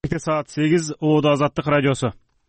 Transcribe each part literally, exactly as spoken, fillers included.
Саат сегиз Оодо Азаттык радиосу.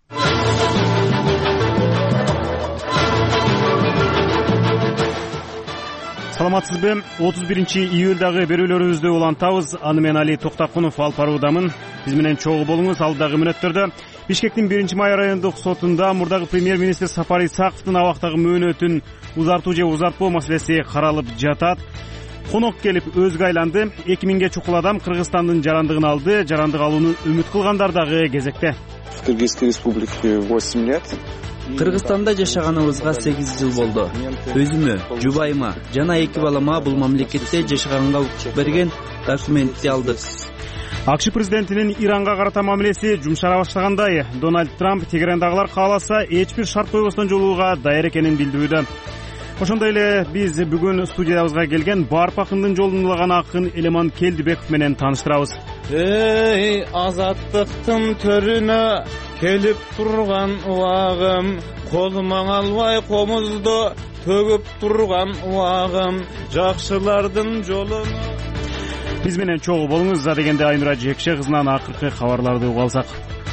Саламатсызбы? отуз биринчи июлдагы берүүлөрүбүздү улантабыз. Аны мен Али Токтакунов алып баруудамын. Биз менен чогуу болуңуз. Алдагы мүнөттөрдө Бишкектин биринчи май райондук сотунда мурдагы премьер-министр Сапар Исаковдун абактагы мөөнөтүн узартуу же узартпоо маселеси каралып жатат. Конок келип өзгө айланды. эки миңге чукул адам Кыргызстандын жарандыгын алды. Жарандык алууну үмүт кылгандар дагы кезекте. В Кыргызской республике восемь лет. Кыргызстанда жашаганыбызга сегиз жыл болду. Өзүмө, жубайыма жана эки балама бул мамлекетте жашаганга укук берген документти алдык. АКШ президентинин Иранга карата мамилеси жумшара баштагандай. Дональд Трамп Тегерандагылар кааласа эч бир шарт койбостон жолууга даяр экенин билдирүүдө. Ошондой эле биз бүгүн студиябызга келген Барп акындын жолун улаган акын Элеман Келдибеков менен тааныштырабыз. Эй, азаттыктын төрүнө келип турган убагым, колума албай комузду төгүп турган убагым, жакшылардын жолуну. Биз менен чогуу болуңуз. За дегенде Айнура Жекше кызынан акыркы кабарларды угуп алсак.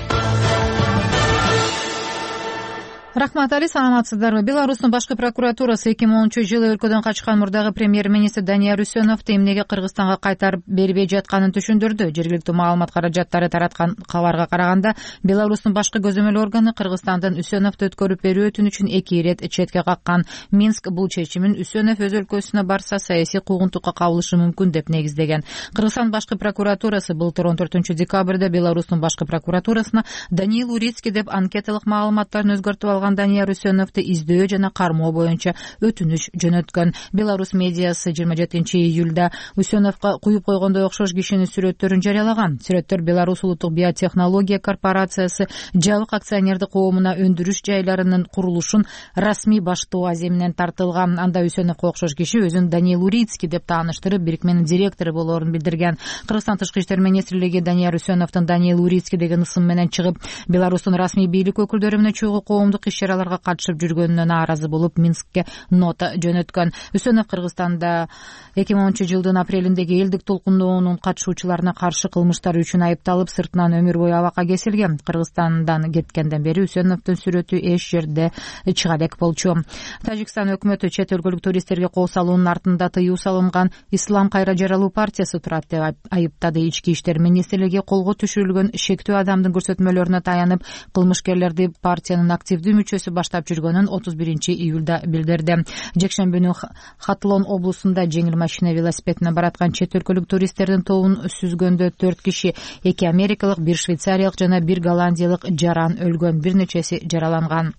Рахмат, Али, саламатсыздарбы? Беларустун башкы прокуратурасы эки миң онунчу жылы өлкөдөн качкан мурдагы премьер-министр Данияр Үсөновду эмнеге Кыргызстанга кайтарып бербей жатканын түшүндүрдү. Жергиликтүү маалымат каражаттары тараткан кабарга караганда, Беларустун башкы көзөмөл органы Кыргызстандын Үсөновду өткөрүп берүү өтүнүчүн эки ирет четке каккан. Минск бул чечимин Үсөнов өз өлкөсүнө барса саясий куугунтукка кабылышы мүмкүн деп негиздеген. Кыргызстан башкы прокуратурасы былтыр он төртүнчү декабрда Беларустун башкы прокуратурасына Даниил Урицкий деп анкеталык маалыматтарын өзгөртүп Данияр Үсөновду издөө жана кармоо боюнча өтүнүч жөнөткөн. Беларусь медиасы жыйырма жетинчи июлда Үсөновго куюп койгондой окшош кишинин сүрөттөрүн жарыялаган. Сүрөттөр Беларусь улуттук биотехнология корпорациясы жабык акционердик коомуна өндүрүш жайларынын курулушун расмий баштоо аземинен тартылган. Анда Үсөновго окшош киши өзүн Даниил Урицкий деп тааныштырып, бирикменин директору болоорун билдирген. Кыргызстан тышкы иштер министрлиги Данияр Үсөновдун Даниил Урицкий деген ысым менен чыгып, Беларустун расмий бийлик өкүлдөрү менен чогуу коомдук иш-чараларга катышып жүргөнүнө нааразы болуп, Минскке нота жөнөткөн. Үсөнов Кыргызстанда эки миң онунчу жылдын апрелиндеги элдик толкундоонун катышуучуларына каршы кылмыштары үчүн айыпталып, сыртынан өмүр бою абакка кесилген. Кыргызстандан кеткенден бери Үсөновдун сүрөтү эч жерде чыга элек болчу. Тажикстан өкмөтү чет өлкөлүк туристтерге кол салуунун артында тыюу салынган Ислам кайра жаралуу партиясы турат деп айыптады. Ички иштер министрлиги колго түшүрүлгөн шектүү адамдын көрсөтмөлөрүнө таянып, кылмышкерлерди партиянын активдүү мүчөсү баштап жүргөнүн отуз биринчи июлда билдирди. Жекшембүнү Хатлон облусунда жеңил машина велосипедине бараткан чет өлкөлүк туристтердин тобун сүзгөндө төрт киши, эки америкалык, бир швейцариялык жана бир голландиялык жаран өлгөн, бир нечеси жараланган.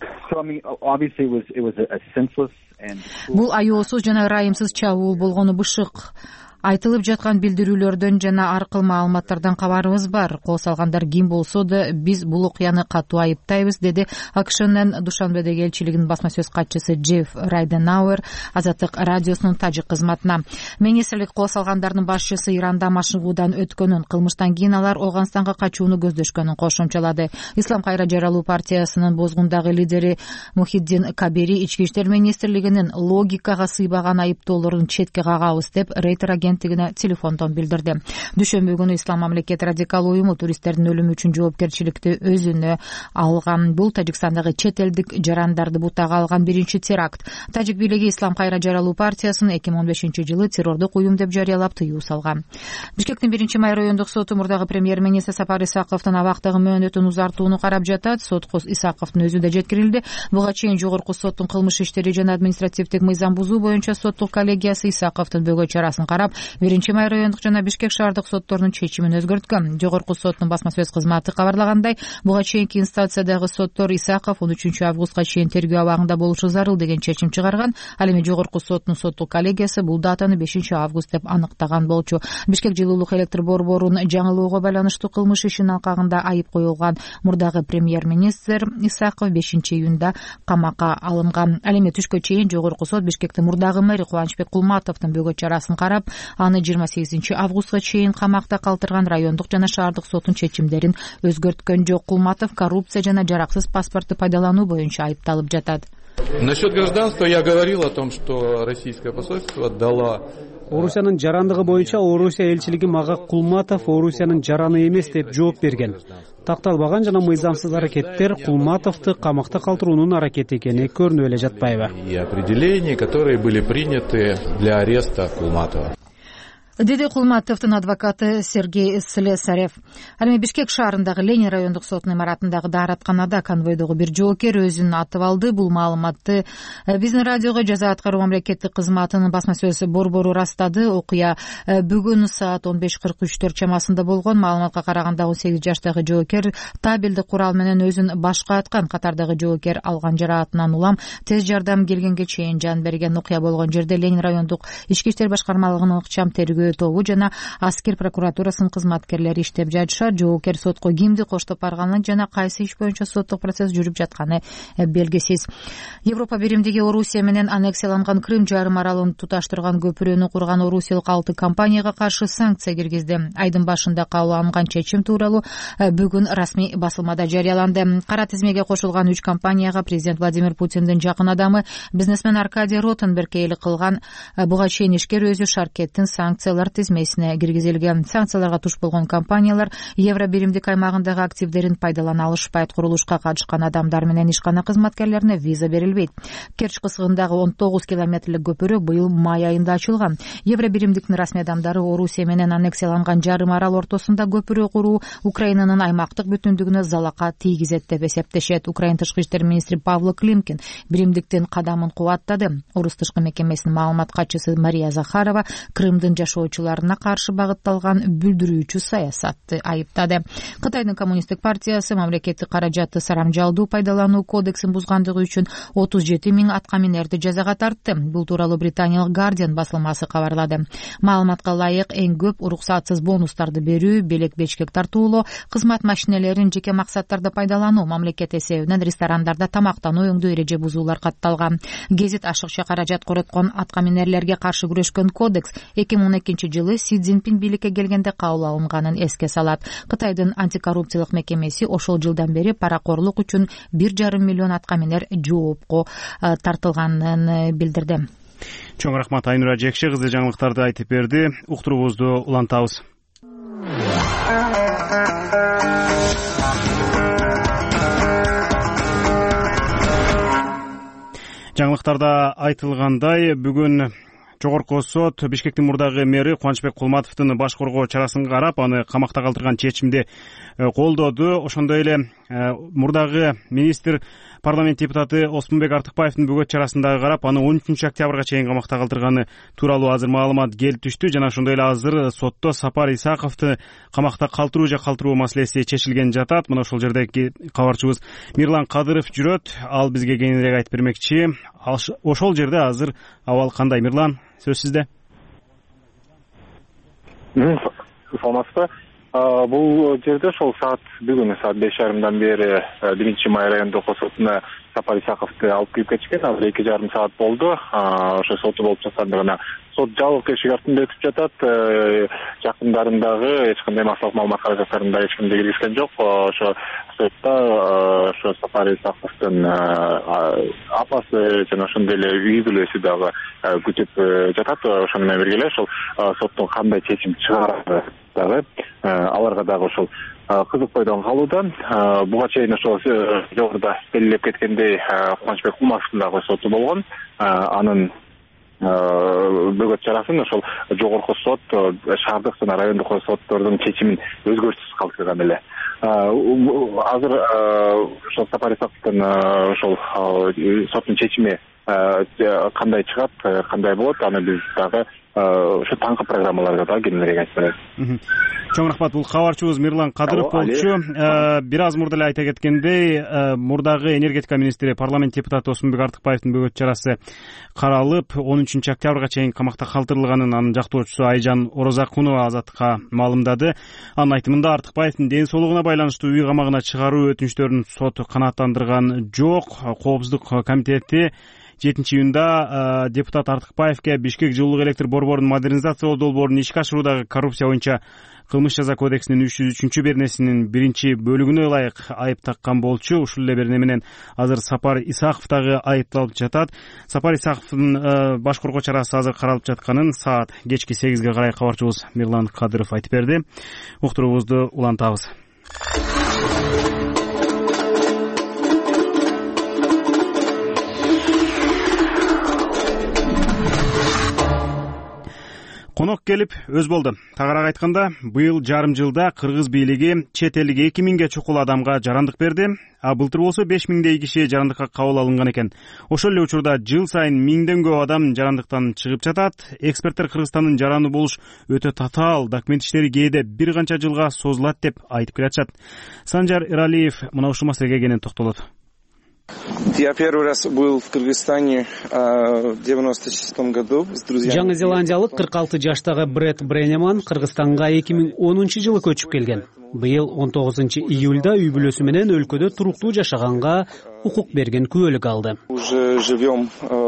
Бул аюусуз жана ырайымсыз чабуул болгону бышык. Айтылып жаткан билдирүүлөрдөн жана ар кыл маалыматтардан кабарыбыз бар. Кол салгандар ким болсо да биз бул окуяны катуу айыптайбыз, деди АКШнын Душанбедеги элчилигинин басма сөз катчысы Джефф Райденауэр Азаттык радиосунун тажик кызматына. Министрлик кол салгандардын башчысы Иранда машыгуудан өткөнүн, кылмыштан кийин алар Ооганстанга качууну көздөшкөнүн кошумчалады. Ислам кайра жаралуу партиясынын бозгундагы лидери Мухиддин Кабери ички иштер министрлигинин логикага сыйбаган айыптоолорун четке кагабыз деп Рейтер агент телефондон билдирди. Дүйшөмбү күнү Ислам мамлекет радикал уюму туристтердин өлүмү үчүн жоопкерчиликти өзүнө алган. Бул Тажикстандагы чет элдик жарандарды бутага алган биринчи теракт. Тажик бийлиги Ислам кайра жаралуу партиясын эки миң он бешинчи жылы террордук уюм деп жарыялап тыюу салган. Бишкектин биринчи май райондук соту мурдагы премьер-министр Сапар Исаковдун абактагы мөөнөтүн узартууну карап жатат. Сотко Исаковдун өзү да жеткирилди. Буга чейин жогорку соттун кылмыш иштери жана административдик мыйзам бузуу боюнча соттук коллегиясы Исаковдун бөгөт чарасын карап, биринчи май райондук жана Бишкек шаардык сотторунун чечимин өзгөрткөн. Жогорку соттун басма сөз кызматы кабарлагандай, буга чейинки инстанциядагы соттор Исаков он үчүнчү августка чейин тергөө абагында болушу зарыл деген чечим чыгарган. Ал эми жогорку соттун соттук коллегиясы бул датаны бешинчи август деп аныктаган болчу. Бишкек жылуулук электр борборун жаңылоого байланыштуу кылмыш ишинин алкагында айып коюлган мурдагы премьер-министр Исаков бешинчи июнда камакка алынган. Ал эми түшкө чейин жогорку сот Бишкектин мурдагы мэри Кубанычбек Кулматовдун бөгөт чарасын карап, аны жыйырма сегизинчи августка чейин камакта калтырган. Райондук жана шаардык соттун чечимдерин өзгөрткөн жок. Кулматов коррупция жана жараксыз паспорту пайдалануу боюнча айыпталып жатат. Насчет гражданства я говорил о том, что российское посольство дало Орусиянын жарандыгы боюнча Орусия элчилиги мага Кулматов Орусиянын жараны эмес деп жооп берген. Такталбаган жана мыйзамсыз аракеттер Кулматовду камакта калтыруунун аракети экени көрүнүп эле жатпайбы? И определения, которые были приняты для ареста Кулматова. Деди Кулматовдун адвокаты Сергей Слесарев. Ал эми Бишкек шаарындагы Ленин райондук сотунун имаратындагы дааратканада конвойдогу бир жоокер өзүн атып алды. Бул маалыматты биздин радиого жаза аткаруу мамлекеттик кызматынын басма сөз борбору ырастады. Окуя бүгүн саат он беш кырк үчтөр чамасында болгон. Маалыматка караганда он сегиз жаштагы жоокер табелдик курал менен өзүн башка аткан. Катардагы жоокер алган жараатынан улам тез жардам келгенге чейин жан берген. Окуя болгон жерде Ленин райондук ички иштер башкармалыгынын ыкчам тергөө тобу жана аскер прокуратурасынын кызматкерлери иштеп жатышат. Жоокер сотко кимди коштоп барганын жана кайсы иш боюнча соттук процесс жүрүп жатканы белгисиз. Европа биримдиги Орусия менен аннексияланган Крым жарым аралын туташтырган көпүрөнү курган орусиялык алты компанияга каршы санкция киргизди. Айдын башында кабыл алынган чечим тууралуу бүгүн расмий басылмада жарыяланды. Кара тизмеге кошулган үч компанияга президент Владимир Путиндин жакын адамы бизнесмен Аркадий Ротенберг ээлик кылган. Буга чейин ишкер өзү шаркеттин санкция тизмесине киргизилген. Санкцияларга туш болгон компаниялар евро биримдик аймагындагы активдерин пайдалана алышпайт. Курулушка катышкан адамдар менен ишкана кызматкерлерине виза берилбейт. Керчь кысыгындагы он тогуз километрлик көпүрө быйыл май айында ачылган. Евро биримдиктин расмий адамдары Орусия менен аннексияланган жарым арал ортосунда көпүрө куруу Украинанын аймактык бүтүндүгүнө залака тийгизет деп эсептешет. Украин тышкы иштер министри Павло Климкин биримдиктин кадамын кубаттады. Орус тышкы мекемесинин маалымат катчысы Мария Захарова Крымдын жашоочуларына каршы багытталган бүлдүрүүчү саясатты айыптады. Кытайдын коммунисттик партиясы мамлекеттик каражатты сарамжалдуу пайдалануу кодексин бузгандыгы үчүн отуз жети миң аткаминерди жазага тартты. Бул тууралуу британиялык Guardian басылмасы кабарлады. Маалыматка ылайык эң көп уруксатсыз бонустарды берүү, белек бечкек тартуулоо, кызмат машинелерин жеке максаттарда пайдалануу, мамлекет эсебинен ресторандарда тамактануу өңдүү эреже бузуулар катталган. Гезит ашыкча каражат короткон аткаминерлерге каршы күрөшкөн кодекс эки миң он экинчи жылы Си Цзиньпин бийликке келгенде кабыл алынганын эске салат. Кытайдын антикоррупциялык мекемеси ошол жылдан бери паракорлук үчүн бир жарым миллион аткаминер жоопко тартылганын билдирди. Чоң рахмат Айнура Жекше кызы жаңылыктарды айтып берди. Уктуруубузду улантабыз. Жаңылыктарда айтылгандай, бүгүн Жогорку сот Бишкектин мурдагы мэри Кубанычбек Кулматовдун баш коргоо чарасын карап, аны камакта калтырган чечимди колдоду. Ошондой эле мурдагы министр, парламент депутаты Оспонбек Артыкбаевдин бөгөт чарасындагы карап, аны он үчүнчү октябрга чейин камакта калтырганы тууралуу азыр маалымат келип түштү. Жана ошондой эле азыр сотто Сапар Исаковду камакта калтыруу же калтыруу маселеси чечилген жатат. Мына ошол жердеги кабарчыбыз Мирлан Кадыров жүрөт. Ал бизге кеңирээк айтып бермекчи. Ошол жерде азыр абал кандай? Мирлан, сөз сизде. Саламатсызбы? Бул жерде ошол саат бүгүн саат беш жарымдан бери биринчи май райондук сотуна Сапар Исаковду алып кирип кетишкен. Азыр эки жарым саат болду. Ошо соту болуп жаткандыгына сот жабык эшик артында өтүп жатат. Жакындарындагы эч кандай массалык маалымат каражаттарын да эч кимди киргизген жок. Ошо сотто ошо Сапар Исаковдун апасы жана ошондой эле үй бүлөсү дагы күтүп жатат. Ошону менен бирге эле ошол соттун кандай чечим чыгарары дагы аларга дагы ошол кызык бойдон калуудан. Буга чейин ошол жогоруда белгилеп кеткендей Кубанычбек Кулматовдун дагы соту болгон. Анын бөгөт чарасын ошол жогорку сот шаардык жана райондук соттордун чечимин өзгөртүсүз калтырган эле. Азыр ошол Сапар Исаковдун ошол соттун чечими кандай чыгат, кандай болот, аны биз дагы ошо таңкы программаларда да кеңирээк айтып беребиз. Чоң рахмат. Бул кабарчыбыз Мирлан Кадыров болчу. Бир аз мурда эле айта кеткендей, мурдагы энергетика министри, парламент депутаты Оспонбек Артыкбаевдин бөгөт чарасы каралып, он үчүнчү октябрга чейин камакта калтырылганын анын жактоочусу Айжан Орозакунова Азаттыкка маалымдады. Анын айтымында Артыкбаевдин ден соолугуна байланыштуу үй камагына чыгаруу өтүнүчтөрүн сот канааттандырган жок. Коопсуздук комитети жетинчи июнда депутат Артыкбаевге Бишкек жылуулук электр борборунун модернизациялоо долбоорун ишке ашыруудагы коррупция боюнча кылмыш жаза кодексинин үч жүз үчүнчү беренесинин биринчи бөлүгүнө ылайык айып таккан болчу. Ушул эле берене менен азыр Сапар Исаков дагы айыпталып жатат. Сапар Исаковдун баш коргоо чарасы азыр каралып жатканын саат кечки сегизге карай кабарчыбыз Мирлан Кадыров айтып берди. Уктуруубузду улантабыз. Конок келип өз болду. Тагыраак айтканда, быйыл жарым жылда кыргыз бийлиги чет элдик эки миңге чукул адамга жарандык берди, а былтыр болсо беш миңдей киши жарандыкка кабыл алынган экен. Ошол эле учурда жыл сайын миңден көп адам жарандыктан чыгып жатат. Эксперттер Кыргызстандын жаранды болуш өтө татаал, документ иштери кээде бир канча жылга созулат деп айтып келатышат. Санжар Эралиев мына ушул маселеге кенен токтолот. Я первый раз был в Кыргызстане в девяносто шестом году с друзьями. Жаңы Зеландиялык кырк алты жаштагы Бред Бренеман Кыргызстанга эки миң онунчу жылы көчүп келген. Быйыл он тогузунчу июльда үй бүлөсү менен өлкөдө туруктуу жашаганга укук берген күбөлүк алды. Уже живем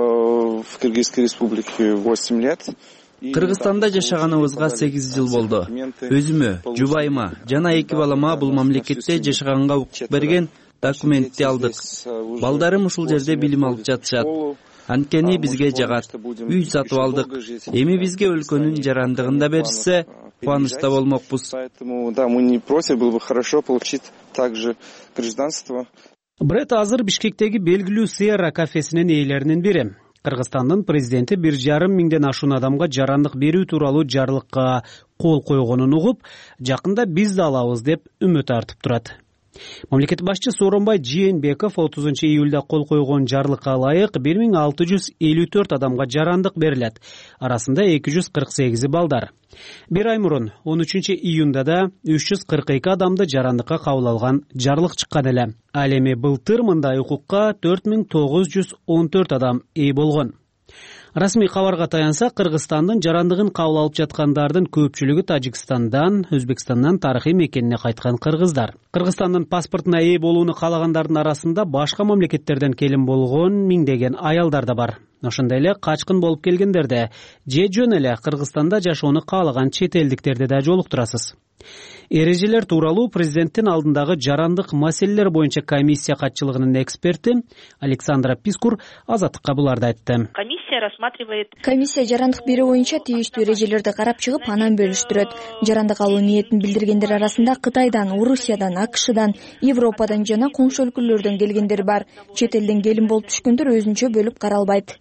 в Кыргызской республике восемь лет. Кыргызстанда жашаганыбызга сегиз жыл болду. Өзүмө, жубайыма жана эки балама бул мамлекетте жашаганга укук берген документти алдык. Балдарым ушул жерде билим алып жатышат. Анткени бизге жагат. Үй сатып алдык. Эми бизге өлкөнүн жарандыгын да беришсе, кубанычта болмокпуз. Да, мы не против, было бы хорошо получить также гражданство. Бред азыр Бишкектеги белгилүү Сера кафесинин ээлеринин бири. Кыргызстандын президенти бир жарым миңден ашуун адамга жарандык берүү тууралуу жарлыкка кол койгонун угуп, жакында биз да алабыз деп үмүт артып турат. Мамлекет башчы Сооронбай Жээнбеков отузунчу июлда кол койгон жарлыкка ылайык бир миң алты жүз элүү төрт адамга жарандык берилет. Арасында эки жүз кырк сегизи балдар. Бир ай мурун он үчүнчү июнда да үч жүз кырк эки адамды жарандыкка кабыл алган жарлык чыккан эле. Ал эми былтыр мындай укукка төрт миң тогуз жүз он төрт адам ээ болгон. Расмий кабарга таянса, Кыргызстандын жарандыгын кабыл алып жаткандардын көпчүлүгү Тажикстандан, Өзбекстандан тарыхый мекенине кайткан кыргыздар. Кыргызстандын паспортуна ээ болууну каалагандардын арасында башка мамлекеттерден келин болгон миңдеген аялдар да бар. Ошондой эле качкын болуп келгендерде же жөн эле Кыргызстанда жашоону каалаган чет элдиктерди да жолуктурасыз. Эрежелер тууралуу президенттин алдындагы жарандык маселелер боюнча комиссия катчылыгынын эксперти Александра Пискур Азаттыкка буларды айтты. Комиссия рассматривает. Комиссия жарандык берүү боюнча тийиштүү эрежелерди карап чыгып, анан бөлүштүрөт. Жарандык алуу ниетин билдиргендер арасында Кытайдан, Орусиядан, АКШдан, Европадан жана коңшу өлкөлөрдөн келгендер бар. Чет элден келин болуп түшкөндөр өзүнчө бөлүп каралбайт.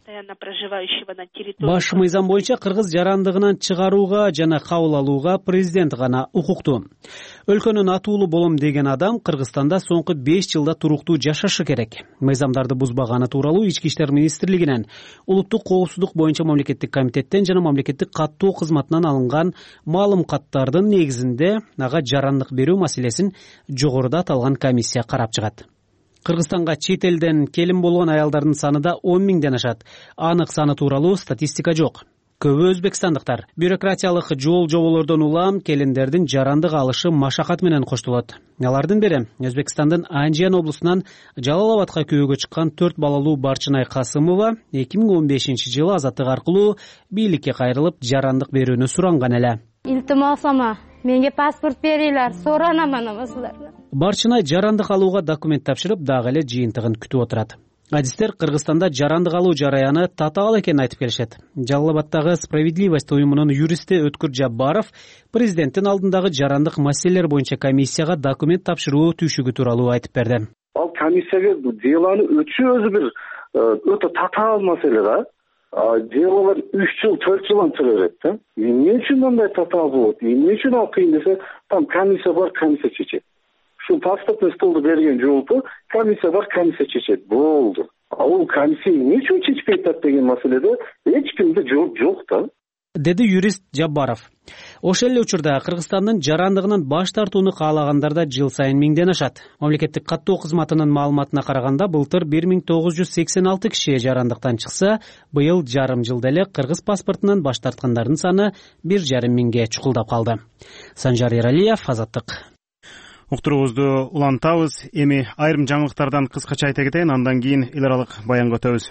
Баш мыйзам боюнча кыргыз жарандыгынан чыгарууга жана кабыл алууга президент гана укуктуу. Өлкөнүн атуулу болом деген адам Кыргызстанда соңку беш жылда туруктуу жашашы керек. Мыйзамдарды бузбаганы тууралуу Ички иштер министрлигинен, улуттук коопсуздук боюнча мамлекеттик комитеттен жана мамлекеттик каттоо кызматынан алынган маалым каттардын негизинде ага жарандык берүү маселесин жогоруда аталган комиссия карап чыгат. Кыргызстанга чет элден келин болгон аялдардын саны да он миңден ашат. Анык саны тууралуу статистика жок. Көбү өзбекстандыктар. Бюрократиялык жол жоболордон улам келиндердин жарандык алышы машакат менен коштолот. Алардын бири Өзбекстандын Анжиян облусунан Жалал-Абадка күйөөгө чыккан төрт балалуу Барчынай Касымова эки миң он бешинчи жылы азаттык аркылуу бийликке кайрылып жарандык берүүнү суранган эле. Илтимосома, менге паспорт бериңер, соранаман силерден. Барчынай жарандык алууга документ тапшырып, дагы эле жыйынтыгын күтүп отурат. Адистер Кыргызстанда жарандык алуу жараяны татаал экенин айтып келишет. Жалал-Абадтагы Справедливость уюмунун юристи Өткүр Жаббаров президенттин алдындагы жарандык маселелер боюнча комиссияга документ тапшыруу түйшүгү тууралуу айтып берди. Ал комиссияга деланы өтүү өзү бир өтө татаал маселе да. Делалар үч жыл, төрт жылдан чыга берет да. Эмне үчүн мындай татаал болот? Эмне үчүн ал кыйын десе, там комиссия бар, комиссия чечет. Şu pasportun stoldu bergen жолду комиссия бар, комиссия чечет. Болду. Ал комиссия эмне үчүн чечпей атат деген маселеде эч кимде жооп жок да. Деди юрист Жаббаров. Ошол эле учурда Кыргызстандын жарандыгынан баш тартууну каалагандар да жыл сайын миңден ашат. Мамлекеттик каттоо кызматынын маалыматына караганда былтыр бир миң тогуз жүз сексен алты киши жарандыктан чыкса, быйыл жарым жылда эле кыргыз паспортунан баш тарткандардын саны бир жарым миңге чукулдап калды. Санжар Эралиев, Азаттык. Уктуруубузду улантабыз. Эми айрым жаңылыктардан кыскача айта кетейин, андан кийин эл аралык баянга өтөбүз.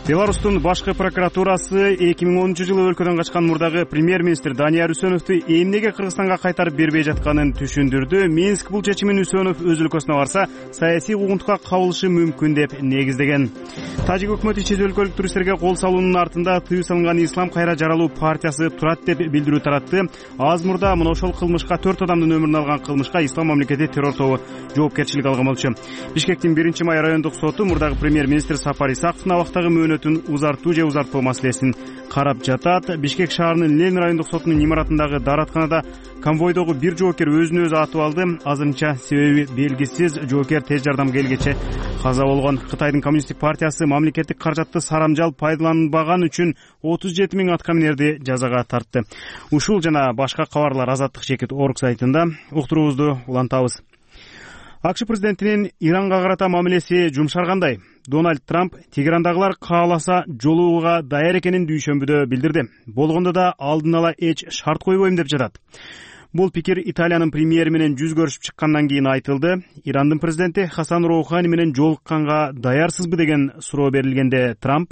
Беларустун башкы прокуратурасы эки миң онунчу жылы өлкөдөн качкан мурдагы премьер-министр Данияр Үсөновду эмнеге Кыргызстанга кайтарып бербей жатканын түшүндүрдү. Минск бул чечимин Үсөнов өз өлкөсүнө барса, саясий угунтукка кабылышы мүмкүн деп негиздеген. Тажик өкмөтү чет өлкөлүк туристтерге кол салуунун артында тыюу салынган Ислам кайра жаралуу партиясы турат деп билдирүү таратты. Аз мурда мына ошол кылмышка төрт адамдын өмүрүн алган кылмышка Ислам мамлекети террор тобу жоопкерчилик алган болчу. Бишкектин биринчи май райондук соту мурдагы премьер-министр Сапар Исаковдун абактагы мөөнөтүн узартуу же узартпоо маселесин карап жатат. Бишкек шаарынын Ленин райондук сотунун имаратындагы дааратканада конвойдогу бир жоокер өзүн өзү атып алды. Азырынча себеби белгисиз. Жоокер тез жардам келгече каза болгон. Кытайдын коммунисттик партиясы мамлекеттик каражатты сарамжал пайдаланбаган үчүн отуз жети миң аткаминерди жазага тартты. Ушул жана башка кабарлар Азаттык чекит орг сайтында. Уктуруубузду улантабыз. АКШ президентинин Иранга карата мамилеси жумшаргандай. Дональд Трамп Тегерандагылар кааласа жолугууга даяр экенин дүйшөмбүдө билдирди. Болгондо да алдын ала эч шарт койбойм деп жатат. Бул пикир Италиянын премьери менен жүз көрүшүп чыккандан кийин айтылды. Ирандын президенти Хасан Роухани менен жолукканга даярсызбы деген суроо берилгенде Трамп: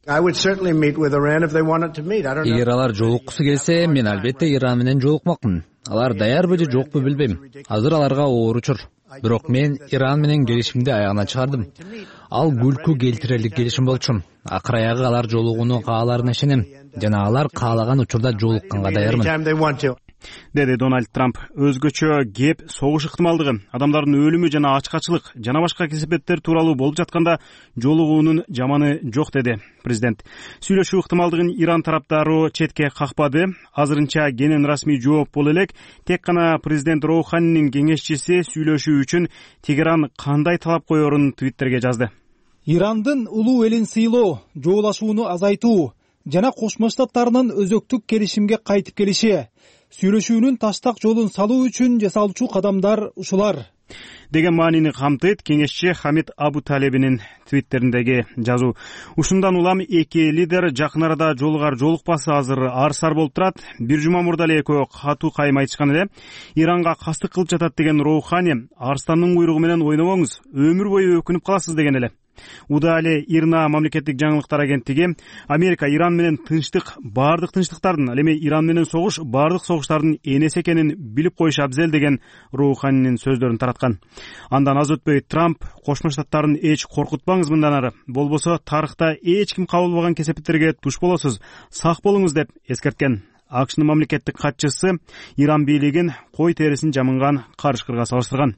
Эгер алар жолуккусу келсе, мен албетте Иран менен жолукмакмын. Алар даярбы же жокпу билбейм. Азыр аларга оор учур. Бирок мен Иран менен келишимди аягына чыгардым. Ал күлкү келтирерлик келишим болчу. Акыр аягы алар жолугууну кааларына ишенем жана алар каалаган учурда жолукканга даярмын, деди Дональд Трамп. Өзгөчө кеп согуш ыктымалдыгы, адамдардын өлүмү жана ачкачылык жана башка кесепеттер тууралуу болуп жатканда жолугуунун жаманы жок, деди президент. Сүйлөшүү ыктымалдыгын Иран тараптары четке какпады. Азырынча кенен расмий жооп боло элек. Тек гана президент Роуханинин кеңешчиси сүйлөшүү үчүн Тегеран кандай талап коерун твиттерге жазды. Ирандын улуу элин сыйлоо, жоолашууну азайтуу жана Кошмо Штаттарынын өзөктүк келишимге кайтып келиши, сүйлөшүүнүн таштак жолун салуу үчүн жасалчу кадамдар ушулар, деген маанини камтыйт кеңешчи Хамид Абу Талебинин твиттериндеги жазуу. Ушундан улам эки лидер жакын арада жолугар жолукпасы азыр ар-сар болуп турат. Бир жума мурда эле экөө катуу кайым айтышкан эле. Иранга кастык кылып жатат деген Роухани: арстандын куйругу менен ойнобоңуз, өмүр бою өкүнүп каласыз, деген эле. Удали Ирна мамлекеттик жаңылыктар агенттиги: Америка Иран менен тынчтык, бардык тынчтыктардын, ал эми Иран менен согуш бардык согуштардын энеси экенин билип коюш абзел, деген Роуханинин сөздөрүн тараткан. Андан аз өтпөй Трамп: Кошмо Штаттарын эч коркутпаңыз мындан ары, болбосо тарыхта эч ким кабылбаган кесепеттерге туш болосуз, сак болуңуз, деп эскерткен. АКШнын мамлекеттик катчысы Иран бийлигин кой терисин жамынган карышкырга салыштырган.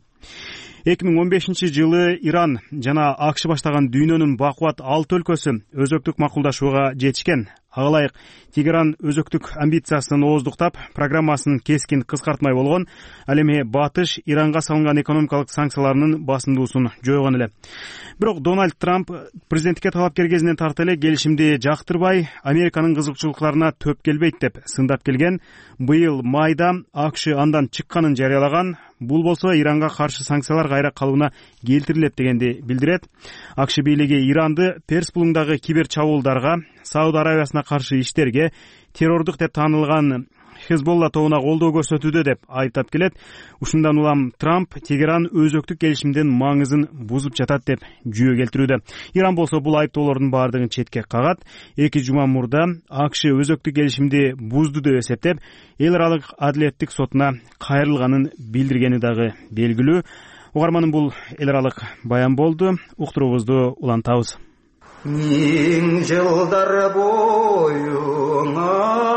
эки миң он бешинчи жылы Иран жана АКШ баштаган дүйнөнүн бакубат алты өлкөсү өзөктүк макулдашууга жетишкен. Ага ылайык Тегеран өзөктүк амбициясын ооздуктап, программасын кескин кыскартмай болгон. Ал эми батыш Иранга салынган экономикалык санкцияларынын басымдуусун жойгон эле. Бирок Дональд Трамп президенттикке талапкер кезинен тарта эле келишимди жактырбай, Американын кызыкчылыктарына төп келбейт деп сындап келген. Быйыл майда АКШ андан чыкканын жарыялаган. Бул болсо Иранга каршы санкциялар кайра калыбына келтирилет дегенди билдирет. АКШ бийлиги Иранды Перс булуңдагы кибер чабуулдарга, Сауд Аравиясына каршы иштерге, террордук деп таанылган Хезболла тобуна колдоо көрсөтүүдө деп айыптап келет. Ушундан улам Трамп Тегеран өзөктүк келишимдин маңызын бузуп жатат деп жүйө келтирүүдө. Иран болсо бул айыптоолордун баардыгын четке кагат. Эки жума мурда АКШ өзөктүк келишимди бузду деп эсептеп, эл аралык адилеттик сотуна кайрылганын билдиргени дагы белгилүү. Угарманын бул эл аралык баян болду. Уктуруубузду улантабыз. Миң жылдар боюңа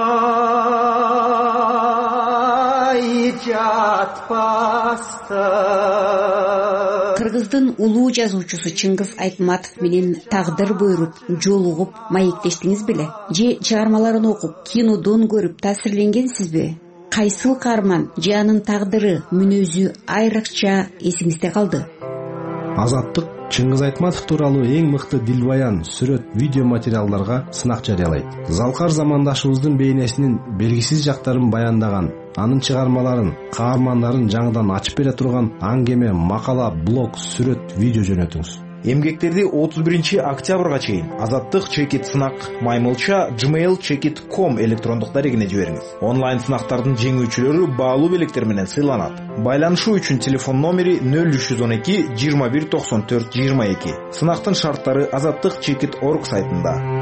Кыргыздын улуу жазуучусу Чыңгыз Айтматов менен тагдыр буйруп, жолугуп, маектештиңиз беле? Же чыгармаларын окуп, кинодон көрүп таасирленгенсизби? Кайсыл каарман же анын тагдыры, мүнөзү айрыкча эсиңизде калды? Азаттык Чыңгыз Айтматов тууралуу эң мыкты дилбаян, сүрөт, видео материалдарга сынак жарыялайт. Залкар замандашыбыздын бейнесинин белгисиз жактарын баяндаган, анын чыгармаларын, каармандарын жаңыдан ачып бере турган аңгеме, макала, блог, сүрөт, видео жөнөтүңүз. Эмгектерди отуз биринчи октябрга чейин Азаттык чекит сынак маймылча gmail чекит точка ком электрондук дарегине жибериңиз. Онлайн сынактардын жеңүүчүлөрү баалуу белектер менен сыйланат. Байланышуу үчүн телефон номери нөл үч жүз он эки жыйырма бир токсон төрт жыйырма эки. Сынактын шарттары азаттык чекит точка орг сайтында.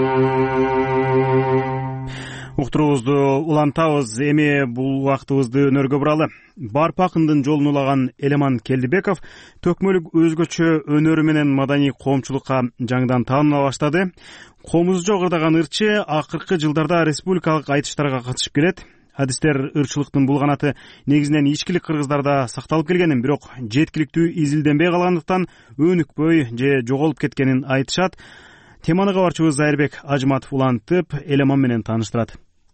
уктуруубузду улантабыз. Эми бул убактыбызды өнөргө буралы. Барп акындын жолун улаган Элеман Келдибеков төкмөлүк өзгөчө өнөрү менен маданий коомчулукка жаңыдан тааныла баштады. Комузу жок ырдаган ырчы акыркы жылдарда республикалык айтыштарга катышып келет. Адистер ырчылыктын бул канаты негизинен ичкилик кыргыздарда сакталып келгенин, бирок жеткиликтүү изилденбей калгандыктан өнүкпөй же жоголуп кеткенин айтышат. Теманы кабарчыбыз Зайырбек Ажматов улантып, Элеман менен тааныштырат.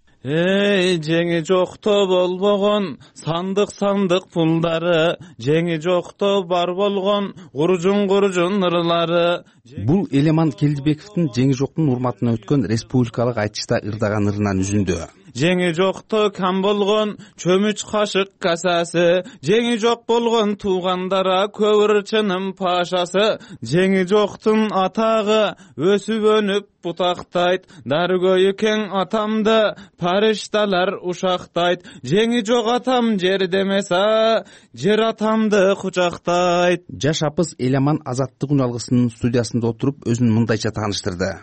Эй, жеңи жокто болбогон сандык сандык пулдары, жеңи жокто бар болгон гуржун гуржун ырлары. Бул Элеман Келдибековдун жеңи жоктун урматына өткөн республикалык айтышта ырдаган ырынан үзүндү. Жеңи жокто кам болгон чөмүч кашык касасы, жеңи жок болгон туугандара көбүрчынын пашасы, жеңи жоктун атагы өсүп өнүп бутактайт, даргөйү кең атамды паришталар ушактайт, жеңи жок атам жер демесе, жер атамды кучактайт. Жаш апыз Элеман Азаттык үн алгысынын студиясында отуруп өзүн мындайча тааныштырды.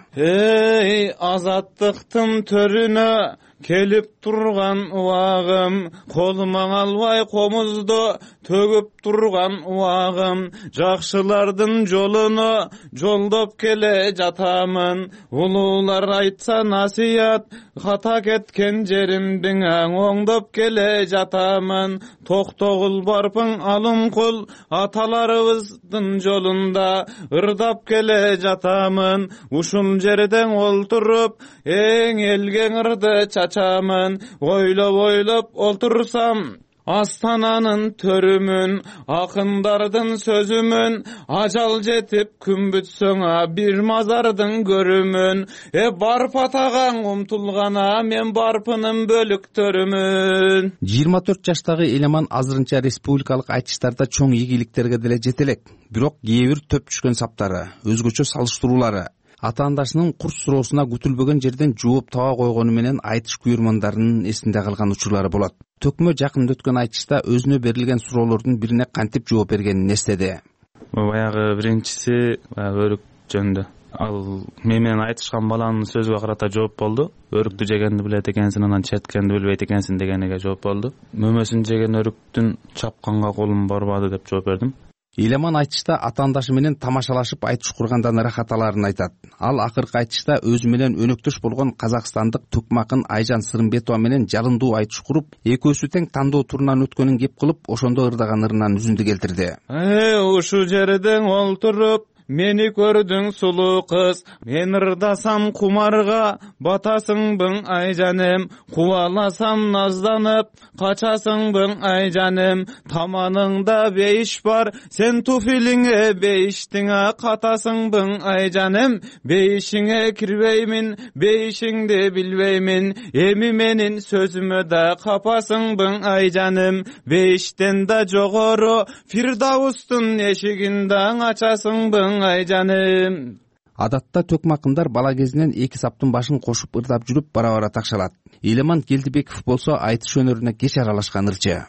Эй, азаттыктын төрүнө келип турган убагым, колума албай комузду төгүп турган убагым, жакшылардын жолуну жолдоп келе жатамын, улуулар айтса насыят, ката кеткен жеримдин оңдоп келе жатамын, токтогул барпың алымкул, аталарыбыздын жолунда ырдап келе жатамын, ушул жерден олтуруп эң элген ырды чачамын, ойлоп ойлоп олтурсам Астананын төрүмүн, акындардын сөзүмүн, ажал жетип күн бүтсөңа бир мазардын көрүмүн, э барп атаган умтулгана мен барпынын бөлүктөрүмүн. жыйырма төрт жаштагы Элеман азырынча республикалык айтыштарда чоң ийгиликтерге деле жете элек, бирок кээ бир төп түшкөн саптары, өзгөчө салыштыруулары, ата-андашынын курс суроосуна күтүлбөгөн жерден жооп таба койгону менен айтыш күйөрмандарынын эсинде калган учурлары болот. Төкмө жакында өткөн айтышта өзүнө берилген суроолордун бирине кантип жооп бергенин эстеди. Баягы биринчиси өрүк жөнүндө. Ал мен менен айтышкан баланын сөзүгө карата жооп болду. Өрүктү жегенди билет экенсиң, анан четкенди билбейт экенсиң дегениге жооп болду. Мөмөсүн жеген өрүктүн чапканга колум барбады деп жооп бердим. Элеман айтышта ата-андашы менен тамашалашып айтыш кургандан ырахат аларын айтат. Ал акыркы айтышта өзү менен өнөктөш болгон казакстандык Тукмакын Айжан Сырымбетова менен жалындуу айтыш куруп, экөөсү тең тандоо турунан өткөнүн кеп кылып, ошондо ырдаган ырынан үзүндү келтирди. Э, ушул жерден олтуруп мени көрдүң сулуу кыз, мен ырдасам кумарга батасыңбың айжаным, кубаласам назданып качасыңбың айжаным, таманыңда бейиш бар, сен туфилиңе бейиштиңе катасыңбың айжаным, бейишиңе кирбеймин, бейишиңди билбеймин, эми менин сөзүмө да капасыңбың айжаным, бейиштен да жогору Фирдаустун эшигинде ачасыңбың айжаным. Адатта төкмакындар бала кезинен эки саптын башын кошуп ырдап жүрүп бара-бара такшалат. Элеман Келдибеков болсо айтыш өнөрүнө кеч аралашкан ырчы.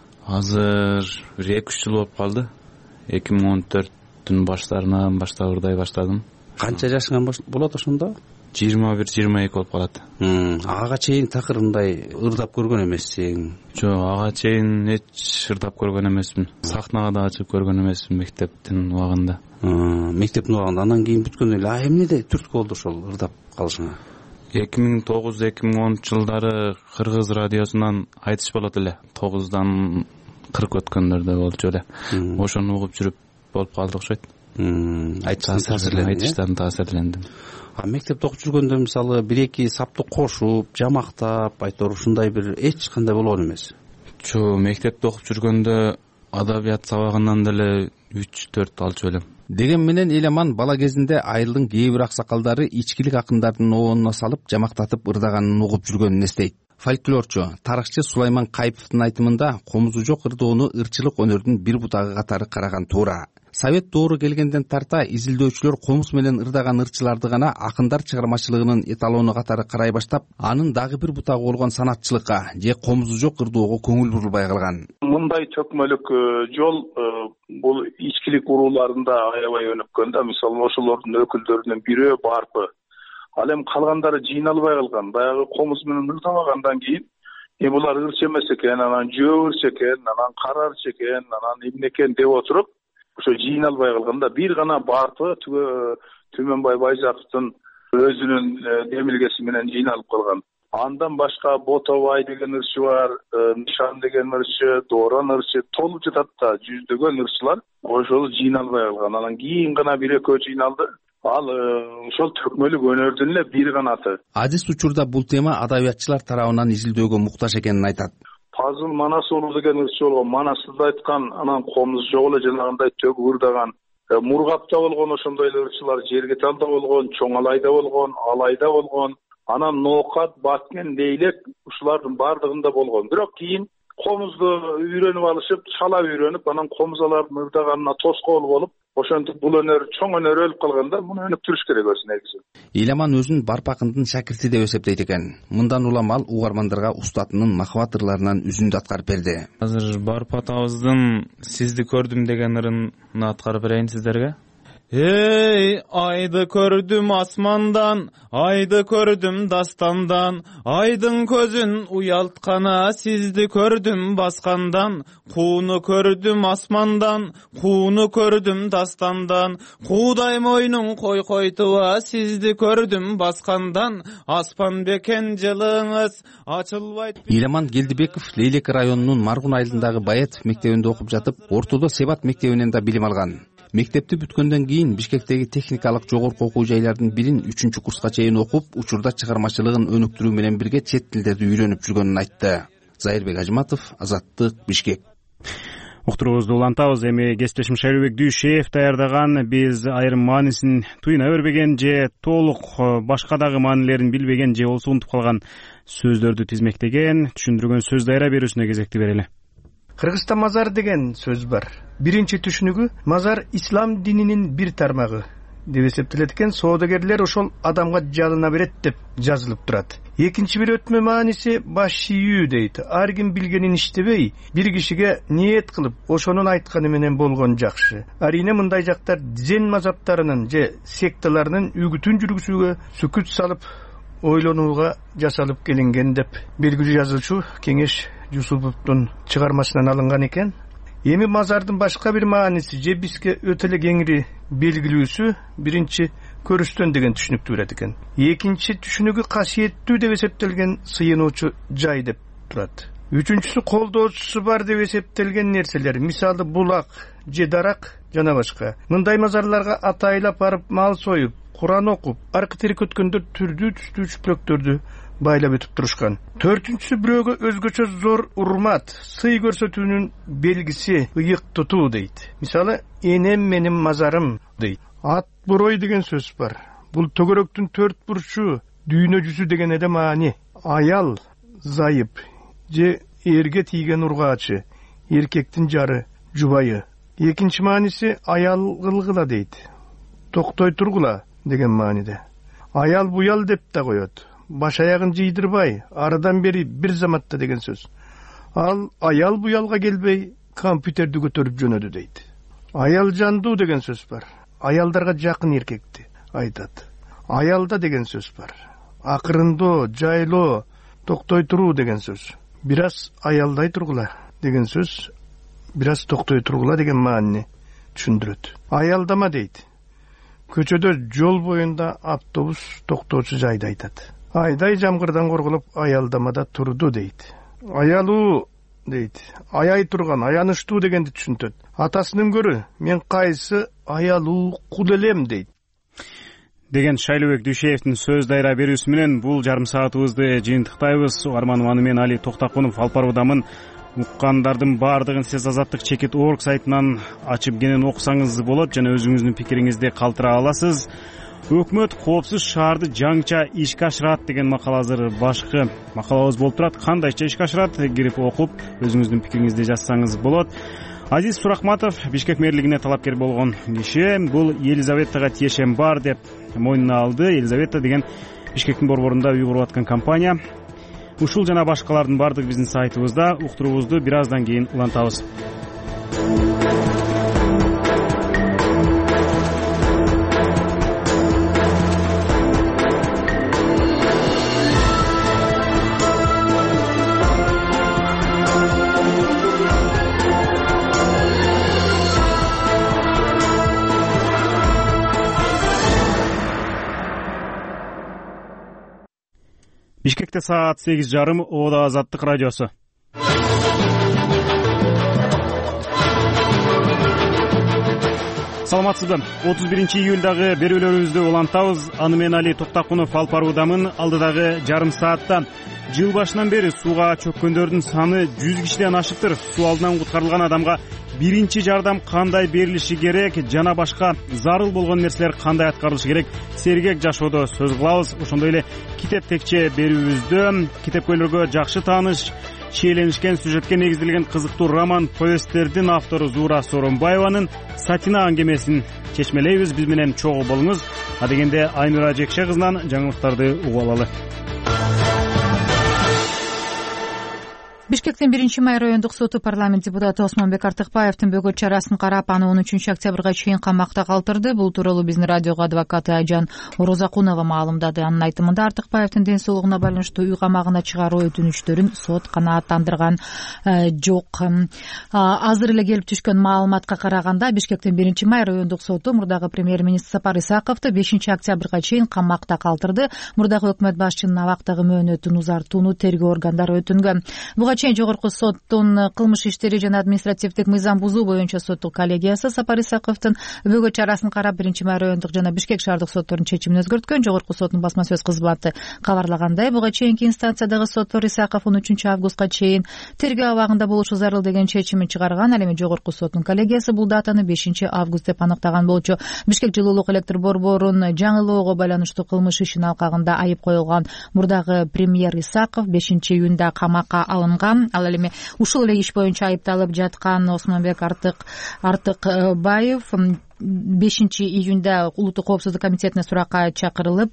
Азыр бир эки үч жыл болуп калды. эки миң он төрттүн баштарынан баштап ырдай баштадым. Канча жашыңан болот ошондо? жыйырма бир жыйырма эки болуп калат. Ага чейин такыр мындай ырдап көргөн эмессиң? Жок, ага чейин эч ырдап көргөн эмесмин. Сахнага да чыгып көргөн эмесмин мектептин убагында. Мектептин убагында. Анан кийин бүткөндөн эле а эмнеде түрткү болду ошол ырдап калышыңа? эки миң тогуз эки миң онунчу жылдары Кыргыз радиосунан айтыш болот эле. тогуздан кырк өткөндөрдө болчу эле. Ошону угуп жүрүп болуп калды окшойт. Айтыштан таасирлендим. Айтыштан таасирлендим. А мектепте окуп жүргөндө мисалы бир эки сапты кошуп, жамактап, айтор ушундай бир эч кандай болгон эмес. Жо, мектепте окуп жүргөндө адабият сабагынан деле үч төрт алчу элем. Деген менен Элеман бала кезинде айылдын кээ бир аксакалдары ичкилик акындардын оонуна салып жамактатып ырдаганын угуп жүргөнүн эстейт. Фольклорчу, тарыхчы Сулайман Кайповдун айтымында комузу жок ырдоону ырчылык өнөрдүн бир бутагы катары караган туура. Совет доору келгенден тарта изилдөөчүлөр комуз менен ырдаган ырчыларды гана акындар чыгармачылыгынын эталону катары карай баштап, анын дагы бир бутагы болгон санатчылыкка же комузу жок ырдоого көңүл бурулбай калган. Мындай төкмөлүк жол бул ичкилик урууларында аябай өнүккөн да. Мисалы ошолордун өкүлдөрүнүн бири Барпы. ал эми калгандары жыйналбай калган, баягы комуз менен ырдабагандан кийин эми булар ырчы эмес экен, анан жөө ырчы экен, анан кара ырчы экен, анан эмне экен деп отуруп ошо жыйналбай калганда бир гана барпы Түмөнбай Байзаковдун өзүнүн демилгеси менен жыйналып калган. Андан башка Ботобай деген ырчы бар, Нишан деген ырчы, Дооран ырчы толуп жатат да, жүздөгөн ырчылар ошол жыйналбай калган. Анан кийин гана бир экөө жыйналды. Ал ошол төкмөлүк өнөрдүн эле бир канаты. Азиз учурда бул тема адабиятчылар тарабынан изилдөөгө муктаж экенин айтат. Пазыл Манас уулу деген ырчы болгон, Манасты айткан, анан комуз жок эле жанагындай төгүп ырдаган. Мургапта болгон ошондой эле ырчылар, Жергеталда болгон, Чоңалайда болгон, Алайда болгон, анан Ноокат, Баткен, Дейлек ушулардын бардыгында болгон. Бирок кийин комузду үйрөнүп алышып, чала үйрөнүп, анан комузалардын ырдаганына тоскоол болуп, ошентип бул өнөр, чоң өнөр өлүп калганда муну өнүктүрүш керек өзү негизи. Иламан өзүн Барп акындын шакирти деп эсептейт экен. Мындан улам ал угармандарга устатынын махабат ырларынан үзүндү аткарып берди. Азыр Барп атабыздын Сизди көрдүм деген ырын аткарып берейин сиздерге. Эй, айды көрдүм асмандан, айды көрдүм dastandan, айдын көзүн уялткана, сизди көрдүм баскандан, кууну көрдүм асмандан, кууну көрдүм dastandan, куудай мойнуң кой койтуба, сизди көрдүм баскандан, аспан бекен жылыңыз ачылбайт. Иламан Келдибеков Лейлек районунун Маргун айылындагы Баетов мектебинде окуп жатып, ортодо Себат мектебинен да билим алган. Мектепти бүткөндөн кийин Бишкектеги техникалык жогорку окуу жайлардын бирин үчүнчү курска чейин окуп, учурда чыгармачылыгын өнүктүрүү менен бирге чет тилдерди үйрөнүп жүргөнүн айтты. Зайырбек Ажматов, Азаттык, Бишкек. Уктуруубузду улантабыз. Эми кесиптешим Шайлообек Дүйшеев даярдаган, биз айрым маанисин туйуна бербеген же толук башка дагы маанилерин билбеген же болсо унутуп калган сөздөрдү тизмектеген, түшүндүргөн сөз дайра берүүсүнө кезекти берели. Кыргызда мазар деген сөз бар. Биринчи түшүнүгү мазар ислам дининин бир тармагы деп эсептелет экен. Соодагерлер ошол адамга жалына берет деп жазылып турат. Экинчи бир өтмө мааниси баш ийүү дейт. Ар ким билгенин иштебей, бир кишиге ниет кылып, ошонун айтканы менен болгон жакшы. Арине мындай жактар дзен мазаптарынын же секталарынын үгүтүн жүргүзүүгө сүкүт салып, ойлонууга жасалып келинген деп белгилүү жазуучу Кеңеш Жусуповдун чыгармасынан алынган экен. Эми мазардын башка бир мааниси же бизге өтө эле кеңири белгилүүсү биринчи көрүстөн деген түшүнүктү берет экен. Экинчи түшүнүгү касиеттүү деп эсептелген сыйынуучу жай деп турат. Үчүнчүсү колдоочусу бар деп эсептелген нерселер, мисалы булак же дарак жана башка. Мындай мазарларга атайлап барып мал союп, Куран окуп, аркы терек өткөндөр түрдүү түстүү чүплөктөрдү байлап өтүп турушкан. Төртүнчүсү бирөөгө өзгөчө зор урмат, сый көрсөтүүнүн белгиси ыйык тутуу дейт. Мисалы, энем менин мазарым дейт. Ат борой деген сөз бар. Бул төгөрөктүн төрт бурчу, дүйнө жүзү деген эле маани. Аял, зайып же эрге тийген ургаачы, эркектин жары, жубайы. Экинчи мааниси аял кылгыла дейт. Токтой тургула деген мааниде. Аял буял деп да коет. Баш аягын жыйдырбай, арыдан бери бир заматта деген сөз. Ал аял буялга келбей, компьютерди көтөрүп жөнөдү дейт. Аял жандуу деген сөз бар. Аялдарга жакын эркекти айтат. Аялда деген сөз бар. Акырындоо, жайлоо, токтой туруу деген сөз. Бир аз аялдай тургула деген сөз, бир аз токтой тургула деген маанини түшүндүрөт. Аялдама дейт. Көчөдө жол боюнда автобус токтоочу жайды айтат. Айдай жамгырдан корголуп аялдамада турду дейт. Аялуу дейт. Аяй турган, аянычтуу дегенди түшүнтөт. Атасынын көрү, мен кайсы аялуу кул элем дейт. Деген Шайлообек Дүйшеевдин сөз дайра берүүсү менен бул жарым саатыбызды жыйынтыктайбыз. Угарманым аны мен Али Токтакунов Алпаруудамын. Уккандардын баардыгын сиз азаттык чекит орг сайтынан ачып кенен окусаңыз болот жана өзүңүздүн пикириңизди калтыра аласыз. Өкмөт коопсуз шаарды жаңча ишке ашырат деген макала азыр башкы макалабыз болуп турат. Кандайча ишке ашырат, кирип окуп өзүңүздүн пикириңизди жазсаңыз болот. Азиз Сурахматов Бишкек мэрлигине талапкер болгон киши. Бул Елизаветага тиешем бар деп мойнуна алды. Елизавета деген Бишкектин борборунда үй куруп аткан компания. Ушул жана башкалардын бардыгы биздин сайтыбызда. Уктуруубузду бир аздан кийин улантабыз. Бишкекте саат сегиз жарым. Оода Азаттык радиосу. Саламатсызбы. отуз биринчи июлдагы берүүлөрүбүздү улантабыз. Аны менен Али Токтакунов алып баруудамын. Алдыдагы жарым саатта жыл башынан бери сууга чөккөндөрдүн саны жүз кишиден ашыптыр. Суу алдынан куткарылган адамга биринчи жардам кандай берилиши керек жана башка зарыл болгон нерселер кандай аткарылышы керек сергек жашоодо сөз кылабыз. Ошондой эле китеп текче берүүбүздө китепкөйлөргө жакшы тааныш шиеленишкен сюжетке негизделген кызыктуу роман повесттердин автору Зуура Сооронбаеванын Сатина аңгемесин чечмелейбиз. Биз менен чогуу болуңуз. Адегенде Айнура Жекше кызынан жаңылыктарды угуп алалы. Бишкектин биринчи май райондук соту парламент депутаты Осмонбек Артыкбаевдин бөгөт чарасын карап, аны он үчүнчү октябрга чейин камакта калтырды. Бул тууралуу биздин радиого адвокаты Айжан Орозакунова маалымдады. Анын айтымында Артыкбаевдин ден соолугуна байланыштуу үй камагына чыгаруу өтүнүчтөрүн сот канааттандырган жок. Азыр эле келип түшкөн маалыматка караганда, Бишкектин биринчи май райондук соту мурдагы премьер-министр Сапар Исаковду бешинчи октябрга чейин камакта калтырды. Мурдагы өкмөт башчынын абактагы мөөнөтүн узартууну тергөө органдары өтүнгөн. Буга чейин жогорку соттун кылмыш иштери жана административдик мыйзам бузуу боюнча соттук коллегиясы Сапар Исаковдун бөгөт чарасын карап, биринчи май райондук жана Бишкек шаардык соттордун чечимин өзгөрткөн. Жогорку соттун басма сөз кызматы кабарлагандай, буга чейинки инстанциядагы соттор Исаков он үчүнчү августка чейин тергөө абагында болушу зарыл деген чечимин чыгарган. Ал эми жогорку соттун коллегиясы бул датаны бешинчи август деп аныктаган болчу. Бишкек жылуулук электр борборун жаңылоого байланыштуу кылмыш ишинин алкагында айып коюлган мурдагы премьер Исаков бешинчи июнда камакка алынган. Ал эми ушул эле иш боюнча айыпталып жаткан Осмонбек Артык Артыкбаев бешинчи июнда улуттук коопсуздук комитетине суракка чакырылып,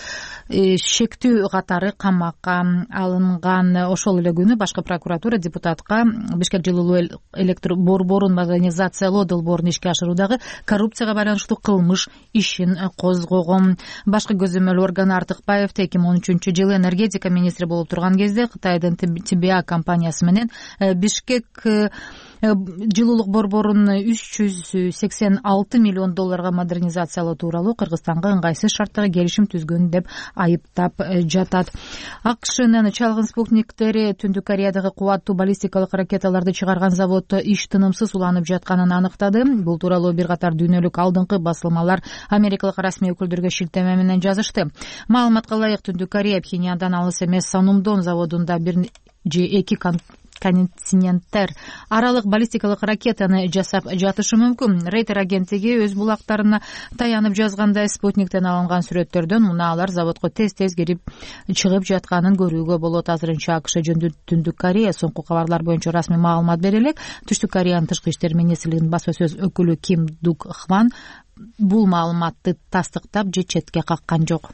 шектүү катары камакка алынган. Ошол эле күнү башкы прокуратура депутатка Бишкек жылуулук электр борборун модернизациялоо долбоорун ишке ашыруудагы коррупцияга байланыштуу кылмыш ишин козгогон. Башкы көзөмөл орган Артыкбаевди эки миң он үчүнчү жылы энергетика министри болуп турган кезде Кытайдын Ти Би А компаниясы менен Бишкек жылуулук борборун үч жүз сексен алты миллион долларга модернизациялоо тууралуу Кыргызстанга ыңгайсыз шарттагы келишим түзгөн деп айыптап жатат. АКШнын чалгын спутниктери Түндүк Кореядагы кубаттуу баллистикалык ракеталарды чыгарган заводдо иш тынымсыз уланып жатканын аныктады. Бул тууралуу бир катар дүйнөлүк алдыңкы басылмалар америкалык расмий өкүлдөргө шилтеме менен жазышты. Маалыматка ылайык, Түндүк Корея Пхеньяндан алыс эмес Санумдон заводунда бир же эки континенттер аралык баллистикалык ракетаны жасап жатышы мүмкүн. Рейтер агенттиги өз булактарына таянып жазгандай, спутниктен алынган сүрөттөрдөн унаалар заводко тез-тез кирип чыгып жатканын көрүүгө болот. Азырынча АКШ жөнүндө Түндүк Корея соңку кабарлар боюнча расмий маалымат бере элек. Түштүк Кореянын тышкы иштер министрлигинин басма сөз өкүлү Ким Дук Хван бул маалыматты тастыктап же четке каккан жок.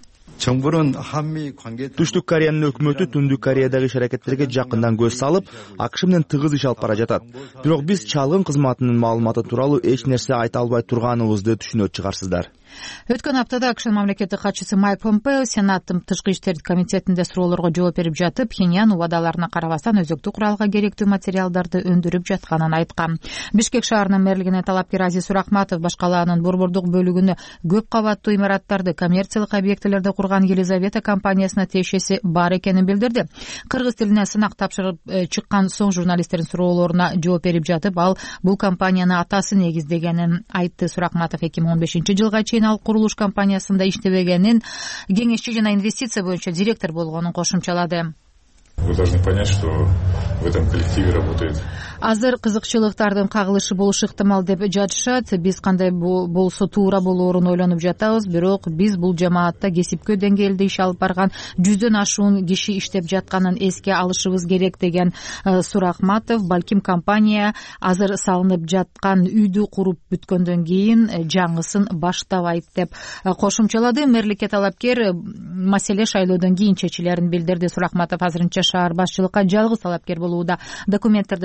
Түштүк Кореянын өкмөтү Түндүк Кореядагы иш-аракеттерге жакындан көз салып, АКШ менен тыгыз иш алып бара жатат. Бирок биз чалгын кызматынын маалыматы тууралуу эч нерсе айта албай турганыбызды түшүнөт чыгарсыздар. Өткөн аптада АКШнын мамлекеттик катчысы Майк Помпео Сенаттын тышкы иштер комитетинде суроолорго жооп берип жатып, Пхеньян убадаларына карабастан өзөктүү куралга керектүү материалдарды өндүрүп жатканын айткан. Бишкек шаарынын мэрлигине талапкер Азиз Суракматов башкалаанын борбордук бөлүгүнө көп кабаттуу имараттарды коммерциялык объектилерде курган Елизавета компаниясына тиешеси бар экенин билдирди. Кыргыз тилине сынак тапшырып чыккан соң журналисттердин суроолоруна жооп берип жатып, ал бул компанияны атасы негиздегенин айтты. Суракматов эки миң он бешинчи жылга чейин ал курулуш компаниясында иштебегенин, кеңешчи жана инвестиция боюнча директор болгонун кошумчалады. Вы должны понять, что в этом коллективе работает. Азыр кызыкчылыктардын кагылышы болушу ыктымал деп жатышат. Биз кандай болсо туура болоорун ойлонуп жатабыз, бирок биз бул жамаатта кесипкөй деңгээлде иш алып барган жүздөн ашуун киши иштеп жатканын эске алышыбыз керек деген Суракматов. Балким компания азыр салынып жаткан үйдү куруп бүткөндөн кийин жаңысын баштабайт деп кошумчалады. Мэрликке талапкер маселе шайлоодон кийин чечилерин билдирди. Суракматов азырынча шаар башчылыкка жалгыз талапкер болууда. Документтерди кабыл алуу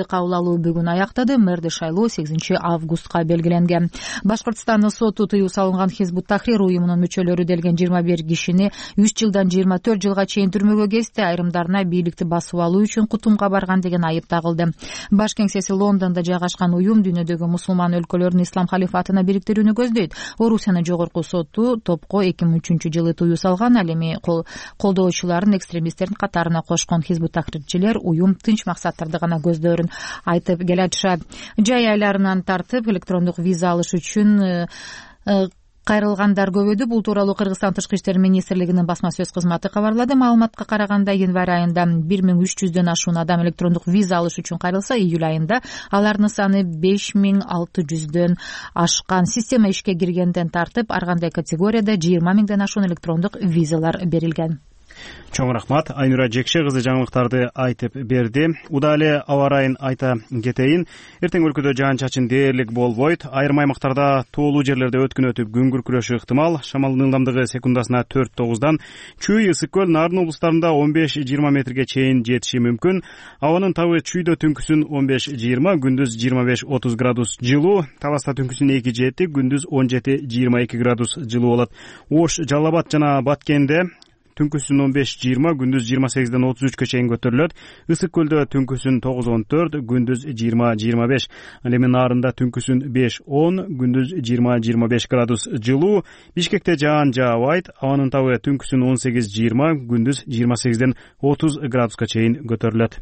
шайлоо бүгүн аяктады. Мэрди шайлоо сегизинчи августка белгиленген. Башкыртстандын соту тыюу салынган Хизбут Тахрир уюмунун мүчөлөрү делген жыйырма бир кишини үч жылдан жыйырма төрт жылга чейин түрмөгө кести. Айрымдарына бийликти басып алуу үчүн кутумга барган деген айып тагылды. Баш кеңсеси Лондондо жайгашкан уюм дүйнөдөгү мусулман өлкөлөрдүн ислам халифатына бириктирүүнү көздөйт. Орусиянын жогорку соту топко эки миң үчүнчү жылы тыюу салган. Ал эми колдоочуларын экстремисттердин катарына кошкон Хизбут Тахрирчилер уюм тынч максаттарды гана көздөрүн айтып келатышат. Жай айларынан тартып электрондук виза алыш үчүн кайрылгандар көбөйдү. Бул тууралуу Кыргызстан Тышкы иштер министрлигинин басма сөз кызматы кабарлады. Маалыматка караганда, январь айында бир миң үч жүздөн ашуун адам электрондук виза алыш үчүн кайрылса, июль айында алардын саны беш миң алты жүздөн ашкан. Система ишке киргенден тартып ар кандай категорияда жыйырма миңден ашуун электрондук визалар берилген. Чоң рахмат. Айнура Жекше кызы жаңылыктарды айтып берди. Уда эле аба ырайын айта кетейин. Эртең өлкөдө жаан-чачын дээрлик болбойт. Айрым аймактарда тоолуу жерлерде өткүн өтүп күн күркүрөшү ыктымал. Шамалдын ылдамдыгы секундасына төрт тогуздан Чүй, Ысык көл, Нарын облустарында он беш жыйырма метрге чейин жетиши мүмкүн. Абанын табы Чүйдө түнкүсүн он беш жыйырма, күндүз жыйырма беш отуз градус жылуу, Таласта түнкүсүн эки жети, күндүз он жети жыйырма эки градус жылуу болот. Ош, Жалал Абад жана Баткенде түнкүсүн он беш жыйырма, күндүз жыйырма сегизден отуз үчкө чейин көтөрүлөт. Ысык көлдө түнкүсүн тогуз он төрт, күндүз жыйырма жыйырма беш. Ал эми Нарында түнкүсүн беш он, күндүз жыйырма жыйырма беш градус жылуу. Бишкекте жаан жаабайт. Абанын табы түнкүсүн он сегиз жыйырма, күндүз жыйырма сегизден отуз градуска чейин көтөрүлөт.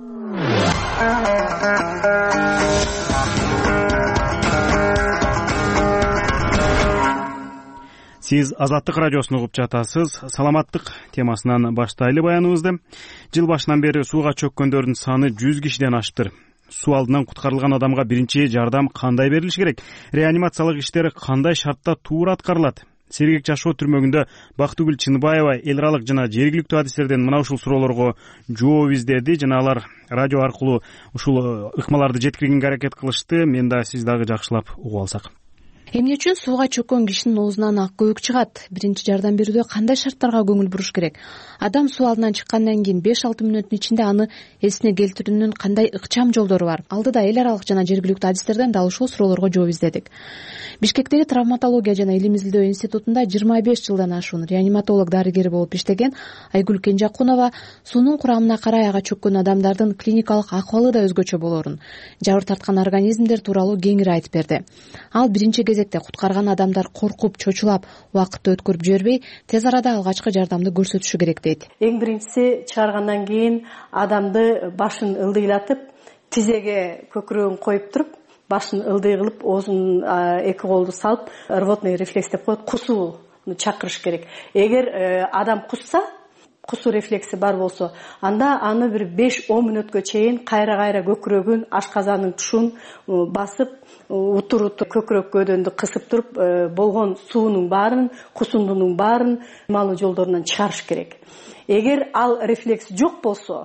Сиз Азаттык радиосун угуп жатасыз. Саламаттык темасынан баштайлы баяныбызды. Жыл башынан бери сууга чөккөндөрдүн саны жүз кишиден аштыр. Суу алдынан куткарылган адамга биринчи жардам кандай берилиш керек? Реанимациялык иштер кандай шартта туура аткарылат? Сергек жашоо түрмөгүндө Бактыгүл Чынбаева эл аралык жана жергиликтүү адистерден мына ушул суроолорго жооп издеди жана алар радио аркылуу ушул ыкмаларды жеткиргенге аракет кылышты. Мен да сиз дагы жакшылап угуп алсак. Эмне үчүн сууга чөккөн кишинин оозунан ак көбүк чыгат? Биринчи жардам берүүдө кандай шарттарга көңүл буруш керек? Адам суу алдынан чыккандан кийин беш алты мүнөттүн ичинде аны эсине келтирүүнүн кандай ыкчам жолдору бар? Алдыда эл аралык жана жергиликтүү адистерден дал ушул суроолорго жооп издедик. Бишкектеги травматология жана илим изилдөө институтунда жыйырма беш жылдан ашуун реаниматолог дарыгер болуп иштеген Айгүл Кенжакунова суунун курамына карай ага чөккөн адамдардын клиникалык акыбалы да өзгөчө болорун, жабыр тарткан организмдер тууралуу кеңири айтып берди. Ал биринчи кезекте куткарган адамдар коркуп, чочулап, убакытты өткөрүп жибербей, тез арада алгачкы жардамды көрсөтүшү керек дейт. Эң биринчиси чыгаргандан кийин адамды башын ылдыйлатып, тизеге көкүрөгүн коюп туруп, башын ылдый кылып, оозун эки колду салып, рвотный рефлекс деп коет, кусууну чакырыш керек. Эгер адам кусса, кусуу рефлекси бар болсо, анда аны бир беш он мүнөткө чейин кайра-кайра көкүрөгүн, ашказанын тушун басып, утур-утур көкүрөк көдөндү кысып туруп, болгон суунун баарын, кусундунун баарын малуу жолдорунан чыгарыш керек. Эгер ал рефлекс жок болсо,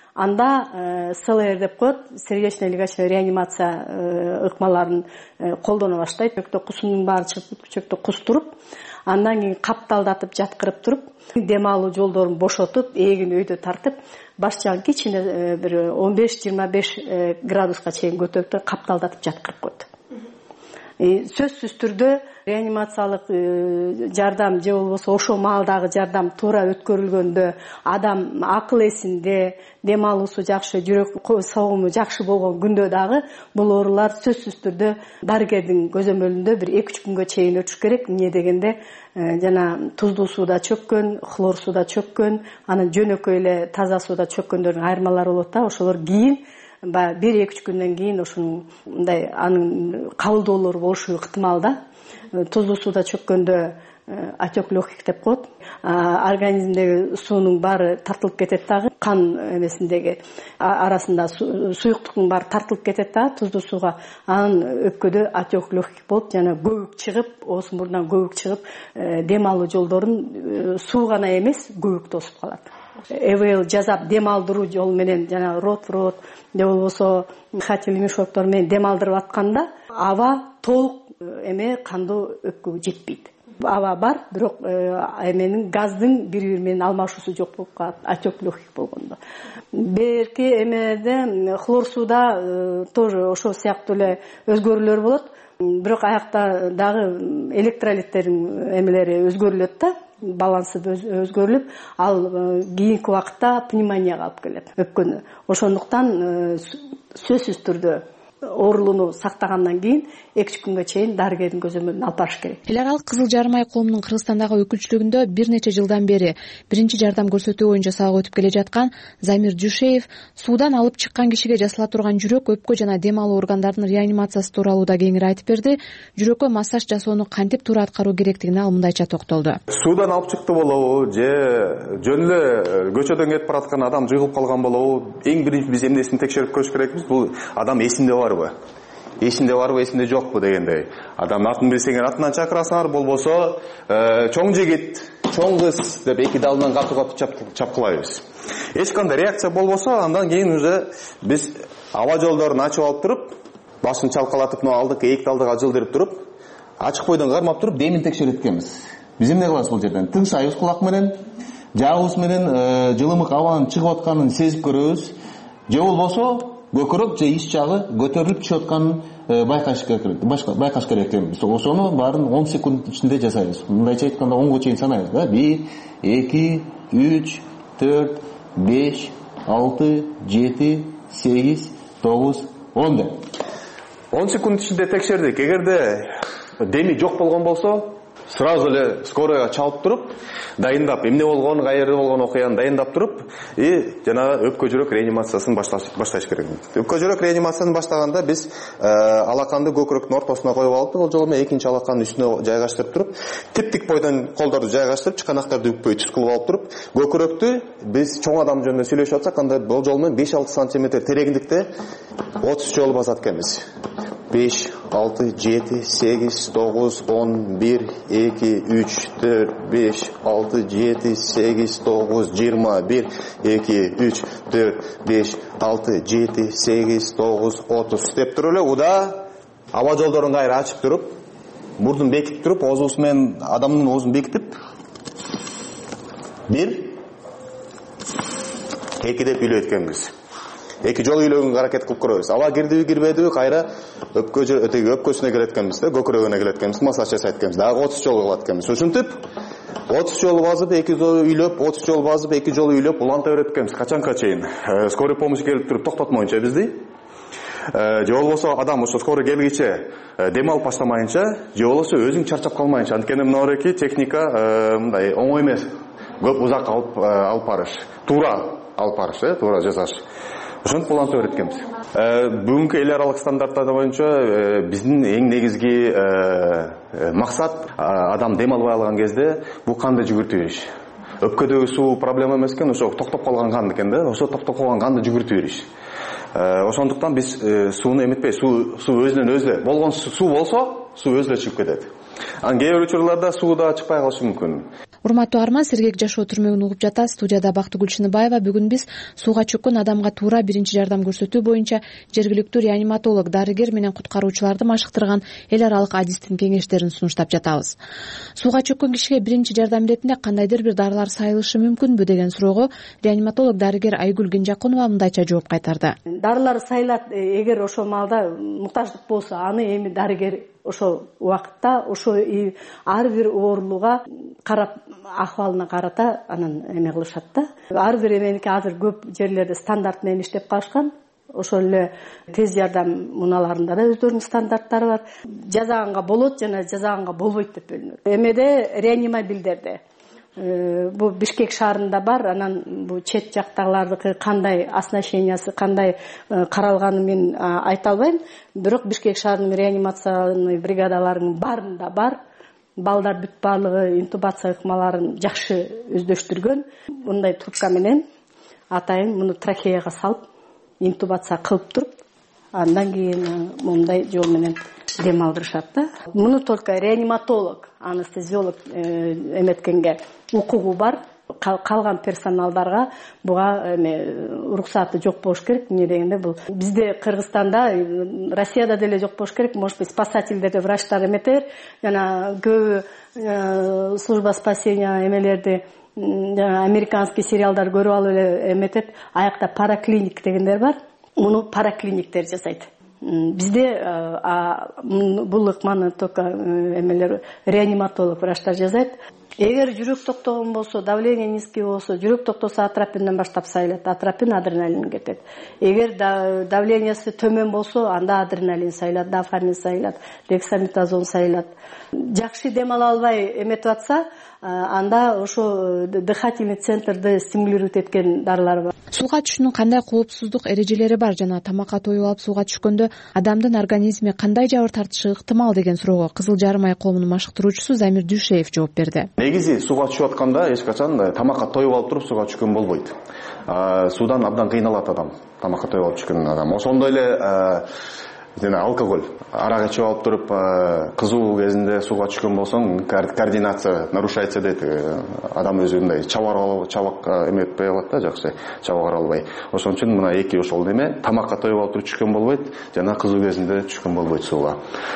анда СЛР деп коет, сердечно-легочная реанимация ыкмаларын колдоно баштайт. Чөктө кусунун баары чыгып, чөктө кустуруп, андан кийин капталдатып жаткырып туруп, дем алуу жолдорун бошотуп, эгин өйдө тартып, баш жагын кичине бир он беш жыйырма беш градуска чейин көтөрүп капталдатып жаткырып коет. Сөзсүз түрдө реанимациялык жардам же болбосо ошол маалдагы жардам туура өткөрүлгөндө, адам акыл эсинде, дем алуусу жакшы, жүрөк согуму жакшы болгон күндө дагы бул оорулар сөзсүз түрдө дарыгердин көзөмөлүндө бир эки үч күнгө чейин өтүш керек. Эмне дегенде жана туздуу сууда чөккөн, хлор сууда чөккөн, анан жөнөкөй эле таза сууда чөккөндөрдүн айырмалары болот да. Ошолор кийин бир эки үч күндөн кийин ошонун мындай анын кабылдоолору болушу ыктымал да. Туздуу сууда чөккөндө отек легких деп коет. Организмдеги суунун баары тартылып кетет дагы, кан эмесиндеги арасында суюктуктун баары тартылып кетет дагы туздуу сууга. Анан өпкөдө отек легких болуп, жана көбүк чыгып, ооз мурунан көбүк чыгып, дем алуу жолдорун суу гана эмес, көбүк тосуп калат. ЭВЛ жазап дем алдыруу жол менен, жана рот в рот же болбосо дыхательный мешоктор менен дем алдырып атканда аба толук эме кандуу өпкөгө жетпейт. аба бар, бирок эменин газдын бири бири менен алмашуусу жок болуп калат, отек легких болгондо. Берки эмеде хлор сууда тоже ошол сыяктуу эле өзгөрүүлөр болот. Бирок аякта дагы электролиттердин эмелери өзгөрүлөт да, балансы өзгөрүлүп, ал кийинки убакытта пневмонияга алып келет, өпкөнү. Ошондуктан сөзсүз түрдө оорулууну сактагандан кийин эки үч күнгө чейин дарыгердин көзөмөлүнө алып барыш керек. Эл аралык Кызыл Жарым ай коомунун Кыргызстандагы өкүлчүлүгүндө бир нече жылдан бери биринчи жардам көрсөтүү боюнча сабак өтүп келе жаткан Замир Жушеев суудан алып чыккан кишиге жасала турган жүрөк, өпкө жана дем алуу органдарынын реанимациясы тууралуу да кеңири айтып берди. Жүрөккө массаж жасоону кантип туура аткаруу керектигине ал мындайча токтолду. Суудан алып чыкты болобу же жөн эле көчөдөн кетип бараткан адам жыгылып калган болобу, эң биринчи биз эмнесин текшерип көрүш керекпиз? Бул адам эсинде барбы? Эсинде барбы, эсинде жокпу дегендей. Адам атын билсеңер атынан чакырасыңар, болбосо чоң жигит, чоң кыз деп эки далынан катуу-катуу чапкылайбыз. Эч кандай реакция болбосо, андан кийин уже биз аба жолдорун ачып алып туруп, башын чалкалатып, но алдыкы эки талдыга жылдырып туруп, ачык бойдон кармап туруп демин текшерет экенбиз. Биз эмне кылабыз бул жерден? Тыңшайбыз кулак менен, жаагыбыз менен жылымык абанын чыгып атканын сезип көрөбүз. Же болбосо көкүрөк же ич жагы көтөрүлүп түшүп атканын байкаш керек, байкаш керек экенбиз. Ошону баарын он секунд ичинде жасайбыз. Мындайча айтканда онго чейин санайбыз да. бир, эки, үч, төрт, беш, алты, жети, сегиз, тогуз, он деп. он секунд ичинде текшердик. Эгерде деми жок болгон болсо, сразу эле скоройго чалып туруп, дайындап, эмне болгон, кайерде болгон окуяны дайындап туруп, и жана өпкө жүрөк реанимациясын башташ керек. Өпкө жүрөк реанимациясын баштаганда биз алаканды көкүрөктүн ортосуна коюп алып, ол жолу менен экинчи алаканын үстүнө жайгаштырып туруп, тип-тик бойдон колдорду жайгаштырып, чыканактарды үппөй түз кылып алып туруп, көкүрөктү биз чоң адам жөнүндө сүйлөшүп атсак, анда бул жолу менен беш алты сантиметр тереңдикте отуз жолу басат экенбиз. беш, алты, жети, сегиз, тогуз, он, бир, эки, үч, төрт, беш, алты, жети, сегиз, тогуз, жыйырма, бир, эки, үч, төрт, беш, алты, жети, сегиз, тогуз, отуз деп туруп эле уда аба жолдорун кайра ачып туруп, мурдун бекитип туруп, оозубуз менен адамдын оозун бекитип, бир, эки деп үйлөйт экенбиз. Эки жолу үйлөгөнгө аракет кылып көрөбүз. Аба кирдиби, кирбедиби, кайра өпкө өтөйгө өпкөсүнө келет экенбиз да, көкүрөгүнө келет экенбиз, массаж жасайт экенбиз. Дагы отуз жолу кылат экенбиз. Ушинтип отуз жолу базып, эки жолу үйлөп, отуз жолу базып, эки жолу үйлөп уланта берет экенбиз. Качанга чейин? Скорый помощь келип туруп токтотмоюнча бизди. Же болбосо адам ошо скорый келгиче дем алып баштамайынча, же болбосо өзүң чарчап калмайынча. Анткени мынабеки техника мындай оңой эмес. Көп узак алып алып барыш, туура алып барыш, э, туура жасаш. Ошентип уланта берет экенбиз. Бүгүнкү эл аралык стандарттар боюнча биздин эң негизги максат адам дем албай калган кезде бул канды жүгүртүп бериш. Өпкөдөгү суу проблема эмес экен, ошо токтоп калган кан экен да, ошо токтоп калган канды жүгүртүп бериш. Ошондуктан биз сууну эметпей, суу суу өзүнөн өзү болгон суу болсо, суу өзү чыгып кетет. Анан кээ бир учурларда суу да чыкпай калышы мүмкүн. Урматтуу Арман, сергек жашоо түрмөгүн угуп жатасыз. Студияда Бактыгүл Чыныбаева. Бүгүн биз сууга чөккөн адамга туура биринчи жардам көрсөтүү боюнча жергиликтүү реаниматолог, дарыгер менен куткаруучуларды машыктырган эл аралык адистин кеңештерин сунуштап жатабыз. Сууга чөккөн кишиге биринчи жардам иретинде кандайдыр бир дарылар сайылышы мүмкүнбү деген суроого реаниматолог дарыгер Айгүл Кенжакунова мындайча жооп кайтарды. Дарылар сайылат, эгер ошол маалда муктаждык болсо, аны эми дарыгер ошол убакытта ошо ар бир оорулууга карап, акыбалына карата анан эме кылышат да. Ар бир эменики азыр көп жерлерде стандарт менен иштеп калышкан. Ошол эле тез жардам муналарында да өздөрүнүн стандарттары бар. Жазаганга болот жана жазаганга болбойт деп бөлүнөт. Эмеде реанимобилдерде бу Бишкек шаарында бар, анан бу чет жактагылардыкы кандай оснащениясы, кандай каралганын мен айта албайм. Бирок Бишкек шаарынын реанимационный бригадаларынын баарында бар. Балдар бүт баардыгы интубация ыкмаларын жакшы өздөштүргөн. Мындай трубка менен атайын муну трахеяга салып, интубация кылып туруп, андан кийин мындай жол менен дем алдырышат да. Муну только реаниматолог, анестезиолог эметкенге укугу бар. калган персоналдарга буга эме уруксаты жок болуш керек. эмне дегенде бул бизде Кыргызстанда, Россияда деле жок болуш керек. Может быть, спасательдерди врачтар эметер, жана көбү служба спасения эмелерди американский сериалдар көрүп алып эле эметет. Аякта параклиник дегендер бар. Муну параклиниктер жасайт. Бизде бул ыкманы только эмелер реаниматолог врачтар жасайт. Эгер жүрөк токтогон болсо, давление низкий болсо, жүрөк токтосо атропинден баштап сайылат. Атропин адреналин кетет. Эгер давлениясы төмөн болсо, анда адреналин сайылат, дафамин сайылат, дексаметазон сайылат. Жакшы дем ала албай эметип атса, анда ошо дыхательный центрди стимулировать эткен дарылар бар. Сууга түшүүнүн кандай коопсуздук эрежелери бар жана тамакка тоюп алып сууга түшкөндө адамдын организми кандай жабыр тартышы ыктымал деген суроого Кызыл Жарым ай коомунун машыктыруучусу Замир Дүйшеев жооп берди. Негизи сууга түшүп атканда эч качан тамакка тоюп алып туруп сууга түшкөн болбойт. Суудан абдан кыйналат адам, тамакка тоюп алып түшкөн адам. Ошондой эле жана алкоголь, арак ичип алып туруп кызуу кезинде сууга түшкөн болсоң, координация нарушается дейт. Адам өзү мындай чабак чабак эметпей алат да, жакшы чабак албай. Ошон үчүн мына эки ошол неме тамакка тоюп алып туруп түшкөн болбойт, жана кызуу кезинде түшкөн болбойт сууга.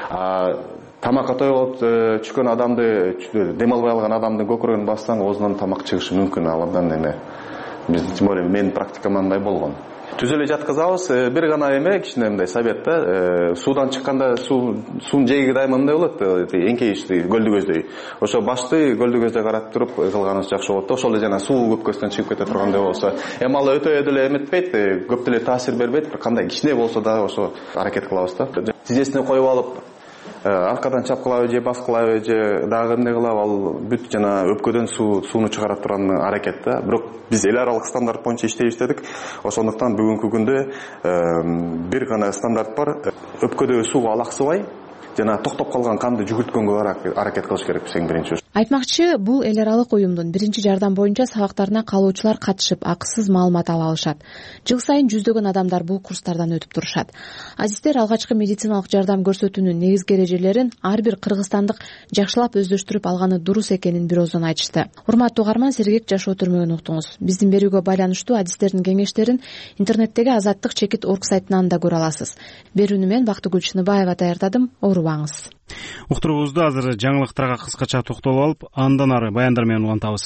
Тамакка тоюп алып түшкөн адамды, дем албай алган адамдын көкүрөгүн бассаң, оозунан тамак чыгышы мүмкүн. Ал абдан эме. Биз тем более менин практикамда мындай болгон. Түз эле жаткызабыз. Бир гана эме кичине мындай совет да, суудан чыкканда суу суунун жээги дайыма мындай болот, эңкейиштүү көлдөгөздөй. Ошо башты көлдөгөздөй карап туруп кылганыбыз жакшы болот да. Ошол эле жана суу көп көздөн чыгып кете тургандай болсо, эми ал өтө деле эметпейт, көп деле таасир бербейт, бир кандай кичине болсо да ошо аракет кылабыз да. Тизесине коюп алып аркадан чапкылабы же баскылабы же дагы эмне кылабы, ал бүт жана өпкөдөн суу сууну чыгара турган аракет да. Бирок биз эл аралык стандарт боюнча иштеп иштедик. Ошондуктан бүгүнкү күндө бир гана стандарт бар. Өпкөдөгү сууга алаксыбай жана токтоп калган канды жүгүрткөнгө аракет кылыш керекпиз эң биринчи. Айтмакчы, бул эл аралык уюмдун биринчи жардам боюнча сабактарына калуучулар катышып, акысыз маалымат ала алышат. Жыл сайын жүздөгөн адамдар бул курстардан өтүп турушат. Азиздер алгачкы медициналык жардам көрсөтүүнүн негизги эрежелерин ар бир кыргызстандык жакшылап өздөштүрүп алганы дурус экенин бир ооздон айтышты. Урматтуу угарман, Сергек жашоо түрмөгүн уктуңуз. Биздин берүүгө байланыштуу адистердин кеңештерин интернеттеги азаттык чекит точка орг сайтынан да көрө аласыз. Берүүнү мен Бактыгүл Чыныбаева даярдадым. Оорубаңыз. Уктуруубузду азыр жаңылыктарга кыскача токтолуп алып, андан ары баяндар менен улантабыз.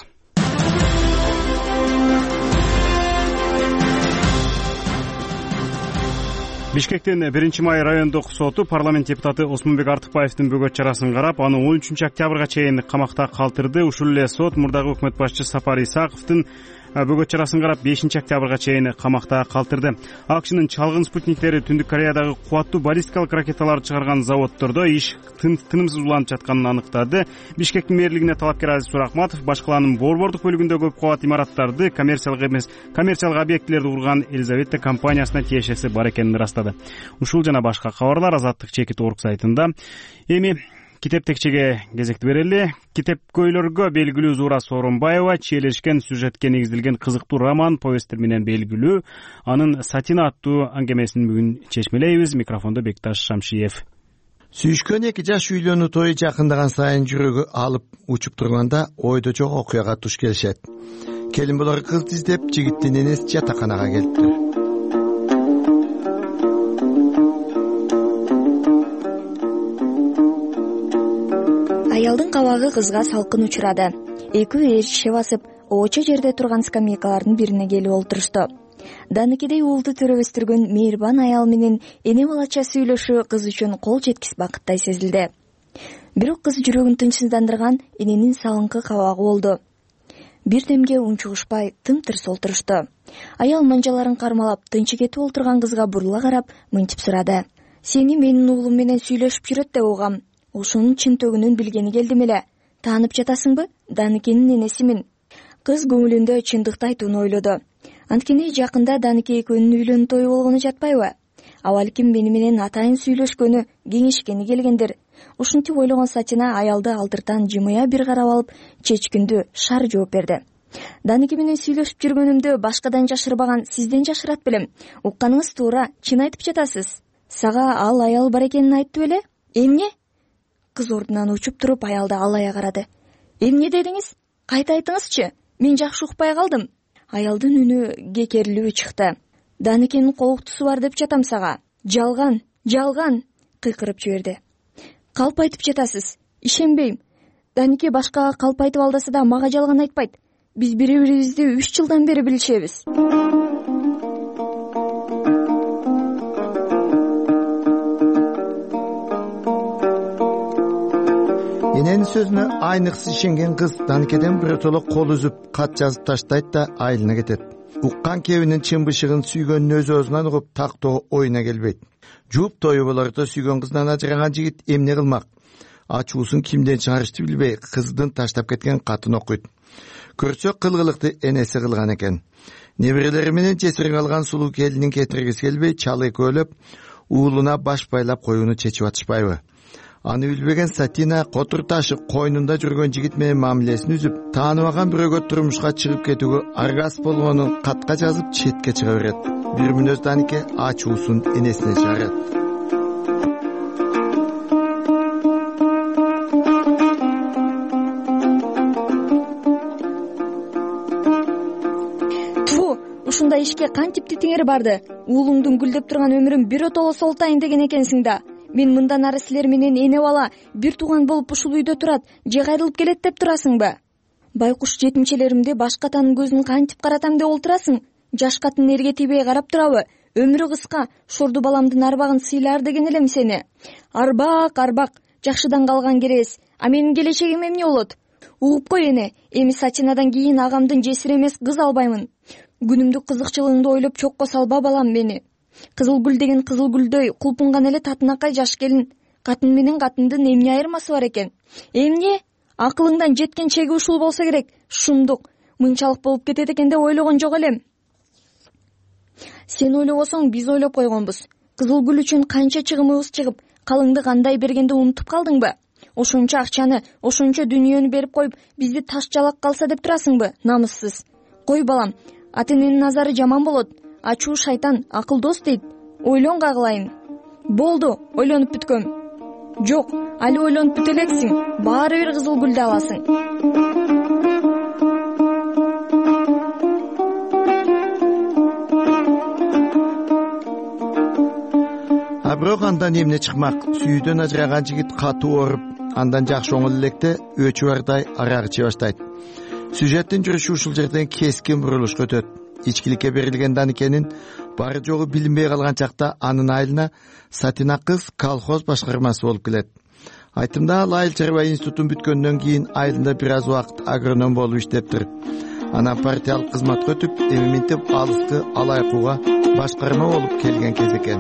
Бишкектин биринчи май райондук соту парламент депутаты Осмонбек Артыкбаевдин бөгөт чарасын карап, аны он үчүнчү октябрга чейин камакта калтырды. Ушул эле сот мурдагы өкмөт башчысы Сапар Исаковдун бөгөт чарасын карап бешинчи октябрга чейин камакта калтырды. АКШнын чалгын спутниктери Түндүк Кореядагы кубаттуу баллистикалык ракеталарды чыгарган заводдордо иш тынымсыз уланып жатканын аныктады. Бишкектин мэрлигине талапкер Азиз Суракматов башкаланын борбордук бөлүгүндө көп кабат имараттарды, коммерциялык эмес, коммерциялык объектилерди курган Елизавета компаниясына тиешеси бар экенин ырастады. Ушул жана башка кабарлар азаттык чекит точка орг сайтында. Эми Китеп текчеге кезекти берели. Китепкөйлөргө белгилүү Зура Сооронбаева чиелешкен сюжетке негизделген кызыктуу роман, повесттер менен белгилүү. Анын Сатина аттуу аңгемесин бүгүн чечмелейбиз. Микрофондо Бекташ Шамшиев. Сүйүшкөн эки жаш үйлөнүү тою жакындаган сайын жүрөгү алып учуп турганда ойдо жок окуяга туш келишет. Келин болор кызды издеп жигиттин энеси жатаканага келиптир. Аялдын кабагы кызга салкын учурады. Экөө ээрчише басып, оочо жерде турган скамейкалардын бирине келип олтурушту. Даныкидей уулду төрөбөстүргөн мейирбан аял менен эне балача сүйлөшүү кыз үчүн кол жеткис бакыттай сезилди. Бирок кыз жүрөгүн тынчсыздандырган эненин салыңкы кабагы болду. Бир демге унчугушпай тым-тырс олтурушту. Аял манжаларын кармалап тынчы кетип олтурган кызга бурула карап мынчып сурады: "Сени менин уулум менен сүйлөшүп жүрөт деп угам. Ушунун чынтөгүнүн билгени келдим эле. Таанып жатасыңбы? Даныкенин энесимин." Кыз көңүлүндө чындыкты айтууну ойлоду. Анткени жакында Даныке экөөнүн үйлөнүү тою болгону жатпайбы? А балким мени менен атайын сүйлөшкөнү, кеңешкени келгендир. Ушинтип ойлогон Сатина аялды алдыртан жымыя бир карап алып, чечкиндүү шар жооп берди. "Даныке менен сүйлөшүп жүргөнүмдү башкадан жашырбаган сизден жашырат белем. Укканыңыз туура, чын айтып жатасыз. Сага ал аял бар экенин айтты беле? Эмне?" Кыз ордунан учуп туруп аялды алая карады. "Эмне дедиңиз? Кайта айтыңызчы?" мен жакшы укпай калдым. Аялдын үнү кекерилүү чыкты. Даникенин колуктусу бар деп жатам сага. Жалган, жалган, кыйкырып жиберди. Калп айтып жатасыз. Ишенбейм. Данике башкага калп айтып алдаса да мага жалган айтпайт. Биз бири бирибизди үч жылдан бери билишебиз. Эненин сөзүнө айныксы ишенген кыз Даникеден биротоло кол үзүп кат жазып таштайт да айылына кетет. Уккан кебинин чын бышыгын сүйгөнүн өз өзүнөн угуп тактоо оюна келбейт. Жууп тою болордо сүйгөн кызынан ажыраган жигит эмне кылмак? Ачуусун кимден чыгарышты билбей кыздын таштап кеткен катын окуйт. Көрсө кылгылыкты энеси кылган экен. Неберелери менен жесир калган сулуу келинин кетиргиси келбей чалы экөөлөп уулуна баш байлап коюуну чечип атышпайбы? Аны билбеген Сатина котур ташы койнунда жүргөн жигит менен мамилесин үзүп, тааныбаган бирөөгө турмушка чыгып кетүүгө аргас болгонун катка жазып четке чыга берет. Бир мүнөз Данике ачуусун энесине чыгарат. Ту, ушундай ишке кантип титиңер барды? Уулуңдун гүлдөп турган өмүрүн биротоло солтайын деген экенсиң да. Мен мындан ары силер менен эне бала бир тууган болуп ушул үйдө турат, же кайрылып келет деп турасыңбы? Байкуш жетимчелеримди баш катанын көзүн кантип каратам деп олтурасың? Жаш катын эрге тийбей карап турабы? Өмүрү кыска, шорду баламдын арбагын сыйлар деген элем сени. Арбак, арбак, жакшыдан калган керес. А менин келечегим эмне болот? Угуп кой эне, эми Сатинадан кийин агамдын жесир эмес кыз албаймын. Күнүмдүк кызыкчылыгыңды ойлоп чокко салба балам мени. Кызыл гүл деген кызыл гүлдөй кулпунган эле татынакай жаш келин. Катын менен катындын эмне айырмасы бар экен? Эмне? Акылыңдан жеткен чеги ушул болсо керек. Шундук, мынчалык болуп кетет экен деп ойлогон жок элем. Сен ойлобосоң биз ойлоп койгонбуз. Кызыл гүл үчүн канча чыгымыбыз чыгып, калыңды кандай бергенди унутуп калдыңбы? Ошончо акчаны, ошончо дүнүйөнү берип коюп, бизди таш жалак калса деп турасыңбы? Намыссыз. Кой балам, ата-эненин назары жаман болот. Ачуу шайтан акыл дос дейт. Ойлон кагылайын. Болду, ойлонуп бүткөм. Жок, али ойлонуп бүтө элексиң. Баары бир кызыл гүлдү аласың. А бирок андан эмне чыкмак? Сүйүүдөн ажыраган жигит катуу ооруп, андан жакшы оңол электе өчү бардай арак иче баштайт. Сюжеттин жүрүшү ушул жерден кескин бурулушка өтөт. Ичкиликке берилген Даникенин бары жогу билинбей калган чакта анын айылына Сатина кыз колхоз башкармасы болуп келет. Айтымда ал айыл чарба институтун бүткөндөн кийин айылында бир аз убакыт агроном болуп иштептир. Анан партиялык кызматка өтүп, эми минтип алыскы алайкууга башкарма болуп келген кез экен.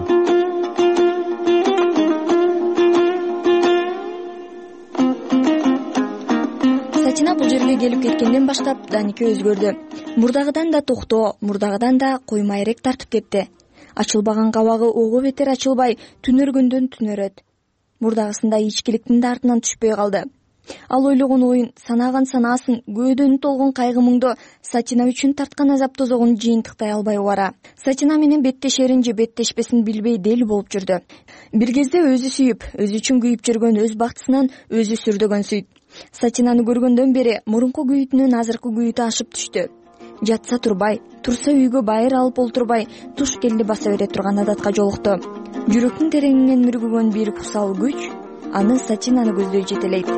Сатина бул жерге келип кеткенден баштап Данике өзгөрдү. Мурдагыдан да токтоо, мурдагыдан да коймайрек тартып кетти. Ачылбаган кабагы ого бетер ачылбай, түнөргөндөн түнөрөт. Мурдагысында ичкиликтин да артынан түшпөй калды. Ал ойлогон оюн, санаган санаасын, көөдөнү толгон кайгы муңду Сатина үчүн тарткан азап тозогун жыйынтыктай албай убара. Сатина менен беттешерин же беттешпесин билбей дел болуп жүрдү. Бир кезде өзү сүйүп, өзү үчүн күйүп жүргөн өз бактысынан өзү сүрдөгөн сүйт. Сатинаны көргөндөн бери мурунку күйүтүнүн азыркы күйүтү ашып түштү. Жатса турбай, турса үйгө байыр алып олтурбай, туш келди баса бере турган адатка жолукту. Жүрөктүн тереңинен мүргүгөн бир кусал күч аны Сатинаны көздөй жетелейт.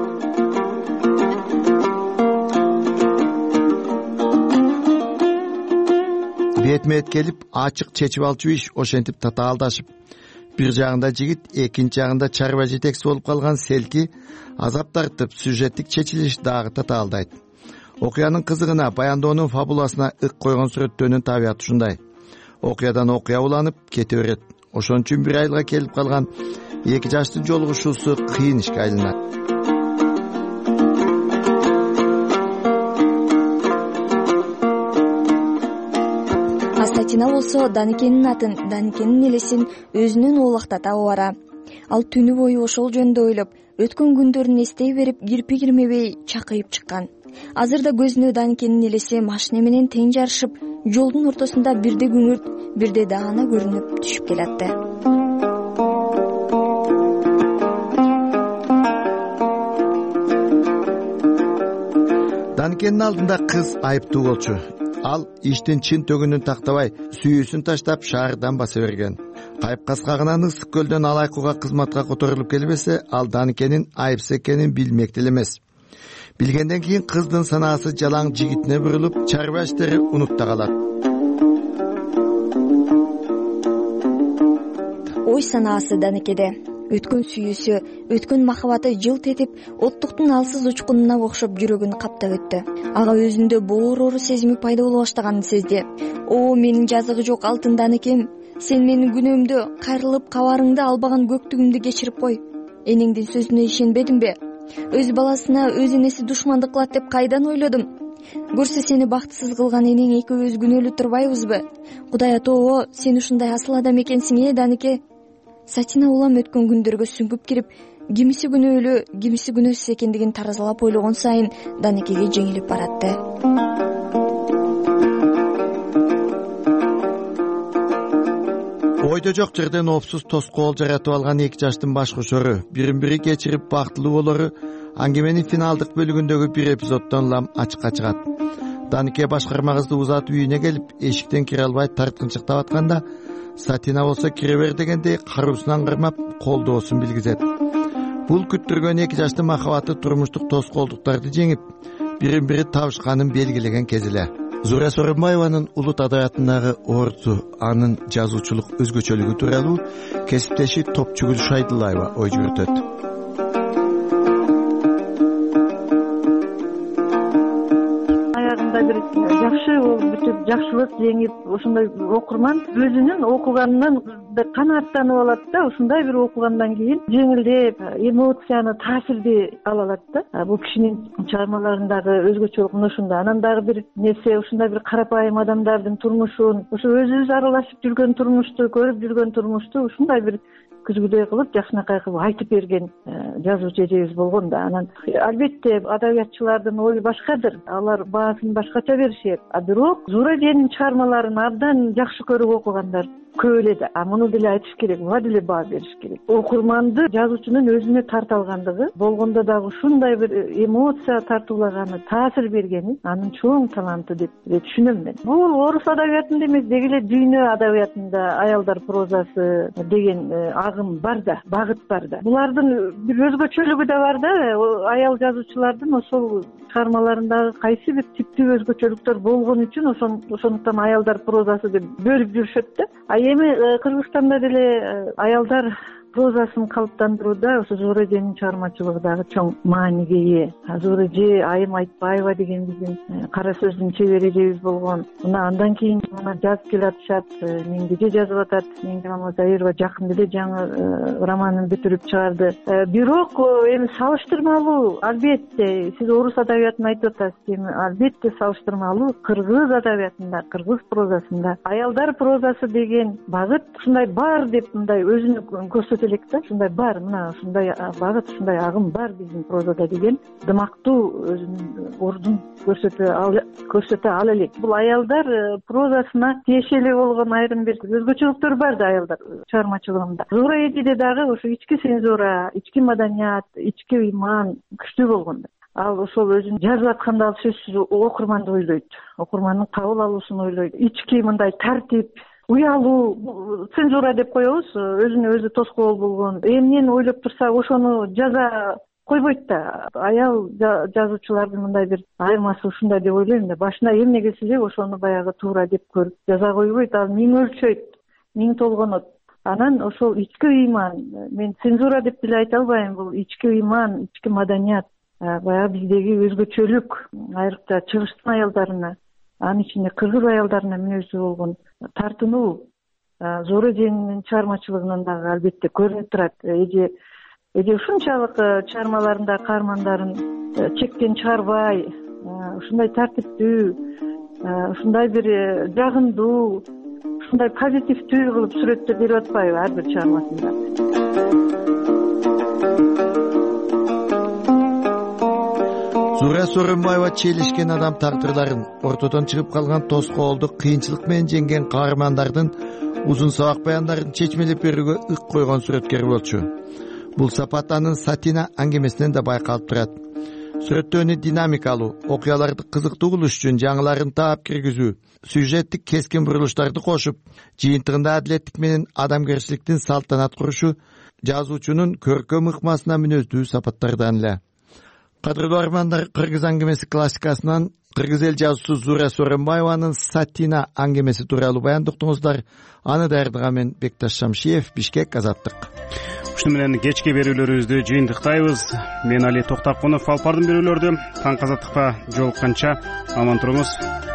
Бетмет келип, ачык чечип алчу иш ошентип татаалдашып, бир жагында жигит, экинчи жагында чарба жетекчиси болуп калган Селки азап тартып, сюжеттик чечилиш дагы татаалдайт. Окуянын кызыгына, баяндоонун фабуласына ык койгон сүрөттөөнүн табияты ушундай. Окуядан окуя уланып кете берет. Ошон үчүн бир айылга келип калган эки жаштын жолугушуусу кыйын ишке айланат. Сатина болсо Даникенин атын, Даникенин элесин өзүнүн оолактата убара. Ал түнү бою ошол жөнүндө ойлоп, өткөн күндөрүн эстей берип, кирпи кирмебей чакыйып чыккан. Азырда көзүнө Даникенин элеси машина менен тең жарышып, жолдун ортосунда бирде күңүрт, бирде даана көрүнүп түшүп келатты. Даникенин алдында кыз айыптуу болчу. Ал иштин чын төгүнүн тактабай, сүйүүсүн таштап шаардан баса берген. Кайып каскагынан ысык көлдөн алайкууга кызматка которулуп келбесе, ал Даникенин айыпсыз экенин билмек деле эмес. Билгенден кийин кыздын санаасы жалаң жигитине бурулуп, чарба иштери унутта калат. Ой санаасы Даникеде. Өткөн сүйүүсү, өткөн махабаты жылт этип, оттуктун алсыз учкунуна окшоп жүрөгүн каптап өттү. Ага өзүндө боорору сезими пайда боло баштаганын сезди. О, менин жазыгы жок алтын Даникем, сен менин күнөөмдө кайрылып кабарыңды албаган көктүгүмдү кечирип кой. Энеңдин сөзүнө ишенбедимби? Өз баласына өз энеси душмандык кылат деп кайдан ойлодум? Көрсө сени бактысыз кылган энең экөөбүз күнөөлүү турбайбызбы? Кудай атоо, сен ушундай асыл адам экенсиң э, Данике. Сатина улам өткөн күндөргө сүңгүп кирип, кимиси күнөөлүү, кимиси күнөөсүз экендигин таразалап ойлогон сайын Даникеге жеңилип баратты. Ойдо жок жерден опсуз тоскоол жаратып алган эки жаштын баш кошору, бирин бири кечирип бактылуу болору аңгеменин финалдык бөлүгүндөгү бир эпизоддон улам ачыкка чыгат. Данике башкарма кызды узатып үйүнө келип, эшиктен кире албай тарткынчыктап атканда, Сатина болсо кире бер дегендей каруусунан кырмап, колдоосун билгизет. Бул күттүргөн эки жаштын махабаты турмуштук тоскоолдуктарды жеңип, бирин бири табышканын белгилеген кез эле. Зура Соромбаеванын улут адабиятындагы орусу, анын жазуучулук өзгөчөлүгү тууралуу кесиптеши Топчугүл Шайдуллаева ой жүгүртөт. Аягында бир жакшы бүтүп, жакшылык жеңип, ошондой окурман өзүнүн окуганынан канааттанып алат да, ушундай бир окугандан кийин жеңилдеп, эмоцияны, таасирди ала алат да. Бул кишинин чыгармаларындагы өзгөчөлүк мына ушунда. Анан дагы бир нерсе, ушундай бир карапайым адамдардын турмушун, ошо өзүбүз аралашып жүргөн турмушту, көрүп жүргөн турмушту ушундай бир күзгүдөй кылып, жакшынакай кылып айтып берген жазуучу эжебиз болгон да. Анан албетте адабиятчылардын ою башкадыр, алар баасын башкача беришет. А бирок Зура эженин чыгармаларын абдан жакшы көрүп окугандар көп эле да. А муну деле айтыш керек, буга деле баа бериш керек. Окурманды жазуучунун өзүнө тарта алгандыгы, болгондо дагы ушундай бир эмоция тартуулаганы, таасир бергени анын чоң таланты деп түшүнөм мен. Бул орус адабиятында эмес, деги эле дүйнө адабиятында аялдар прозасы деген агым бар да, багыт бар да. Булардын бир өзгөчөлүгү да бар да. Аял жазуучулардын ошол чыгармаларындагы кайсы бир типтүү өзгөчөлүктөр болгон үчүн ошондуктан аялдар прозасы деп бөлүп жүрүшөт да. А эми Кыргызстанда деле аялдар прозасын калыптандырууда ошо Зура эженин чыгармачылыгы дагы чоң мааниге ээ. Зура эже Айым Айтбаева деген биздин кара сөздүн чебер эжебиз болгон. Мына андан кийин мына жазып келатышат, Меңдеже жазып атат. Меңдемама Заирова жакында эле жаңы романын бүтүрүп чыгарды. Бирок эми салыштырмалуу, албетте сиз орус адабиятын айтып атасыз, эми албетте салыштырмалуу кыргыз адабиятында, кыргыз прозасында аялдар прозасы деген багыт ушундай бар деп мындай өзүнө көрсөтөт элек да. Ушундай бар, мына ушундай багыт, ушундай агым бар биздин прозада деген дымактуу өзүнүн ордун көрсөтө көрсөтө ала элек. Бул аялдар прозасына тиешелүү болгон айрым бир өзгөчөлүктөр бар да аялдар чыгармачылыгында. Зура эжеде дагы ошо ички цензура, ички маданият, ички ыйман күчтүү болгон. Ал ошол өзүн жазып атканда ал сөзсүз окурманды ойлойт, окурмандын кабыл алуусун ойлойт. Ички мындай тартип, уялуу, цензура деп коебуз, өзүнө өзү тоскоол болгон. Эмнени ойлоп турса ошону жаза койбойт да. Аял жазуучулардын мындай бир айырмасы ушундай деп ойлойм да. Башына эмне келсе эле ошону баягы туура деп көрүп жаза койбойт. Ал миң өлчөйт, миң толгонот. Анан ошол ички ыйман, мен цензура деп деле айта албайм, бул ички ыйман, ички маданият, баягы биздеги өзгөчөлүк, айрыкча чыгыштын аялдарына, анын ичинде кыргыз аялдарына мүнөзү болгон тартынуу Зура эженин чыгармачылыгынан дагы албетте көрүнүп турат. Эже эже ушунчалык чыгармаларында каармандарын чектен чыгарбай, ушундай тартиптүү, ушундай бир жагымдуу, ушундай позитивдүү кылып сүрөттөп берип атпайбы ар бир чыгармасында. Зура Соромбаева челишкен адам тагдырларын, ортодон чыгып калган тоскоолдук кыйынчылык менен жеңген каармандардын узун сабак баяндарын чечмелеп берүүгө ык койгон сүрөткер болчу. Бул сапат анын Сатина аңгемесинен да байкалып турат. сүрөттөөнү динамикалуу, окуяларды кызыктуу кылыш үчүн жаңыларын таап киргизүү, сюжеттик кескин бурулуштарды кошуп, жыйынтыгында адилеттик менен адамгерчиликтин салтанат курушу жазуучунун көркөм ыкмасына мүнөздүү сапаттардан эле. Кадырлуу армандар, кыргыз аңгемеси классикасынан кыргыз эл жазуучусу Зура Сорембаеванын Сатина аңгемеси тууралуу баяндоктуңуздар. Аны даярдаган мен Бекташ Шамшиев, Бишкек, Азаттык. Ушуну менен кечки берүүлөрүбүздү жыйынтыктайбыз. Мен Али Токтакунов алып бардым берүүлөрдү. Таң азаттыкка жолукканча аман туруңуз.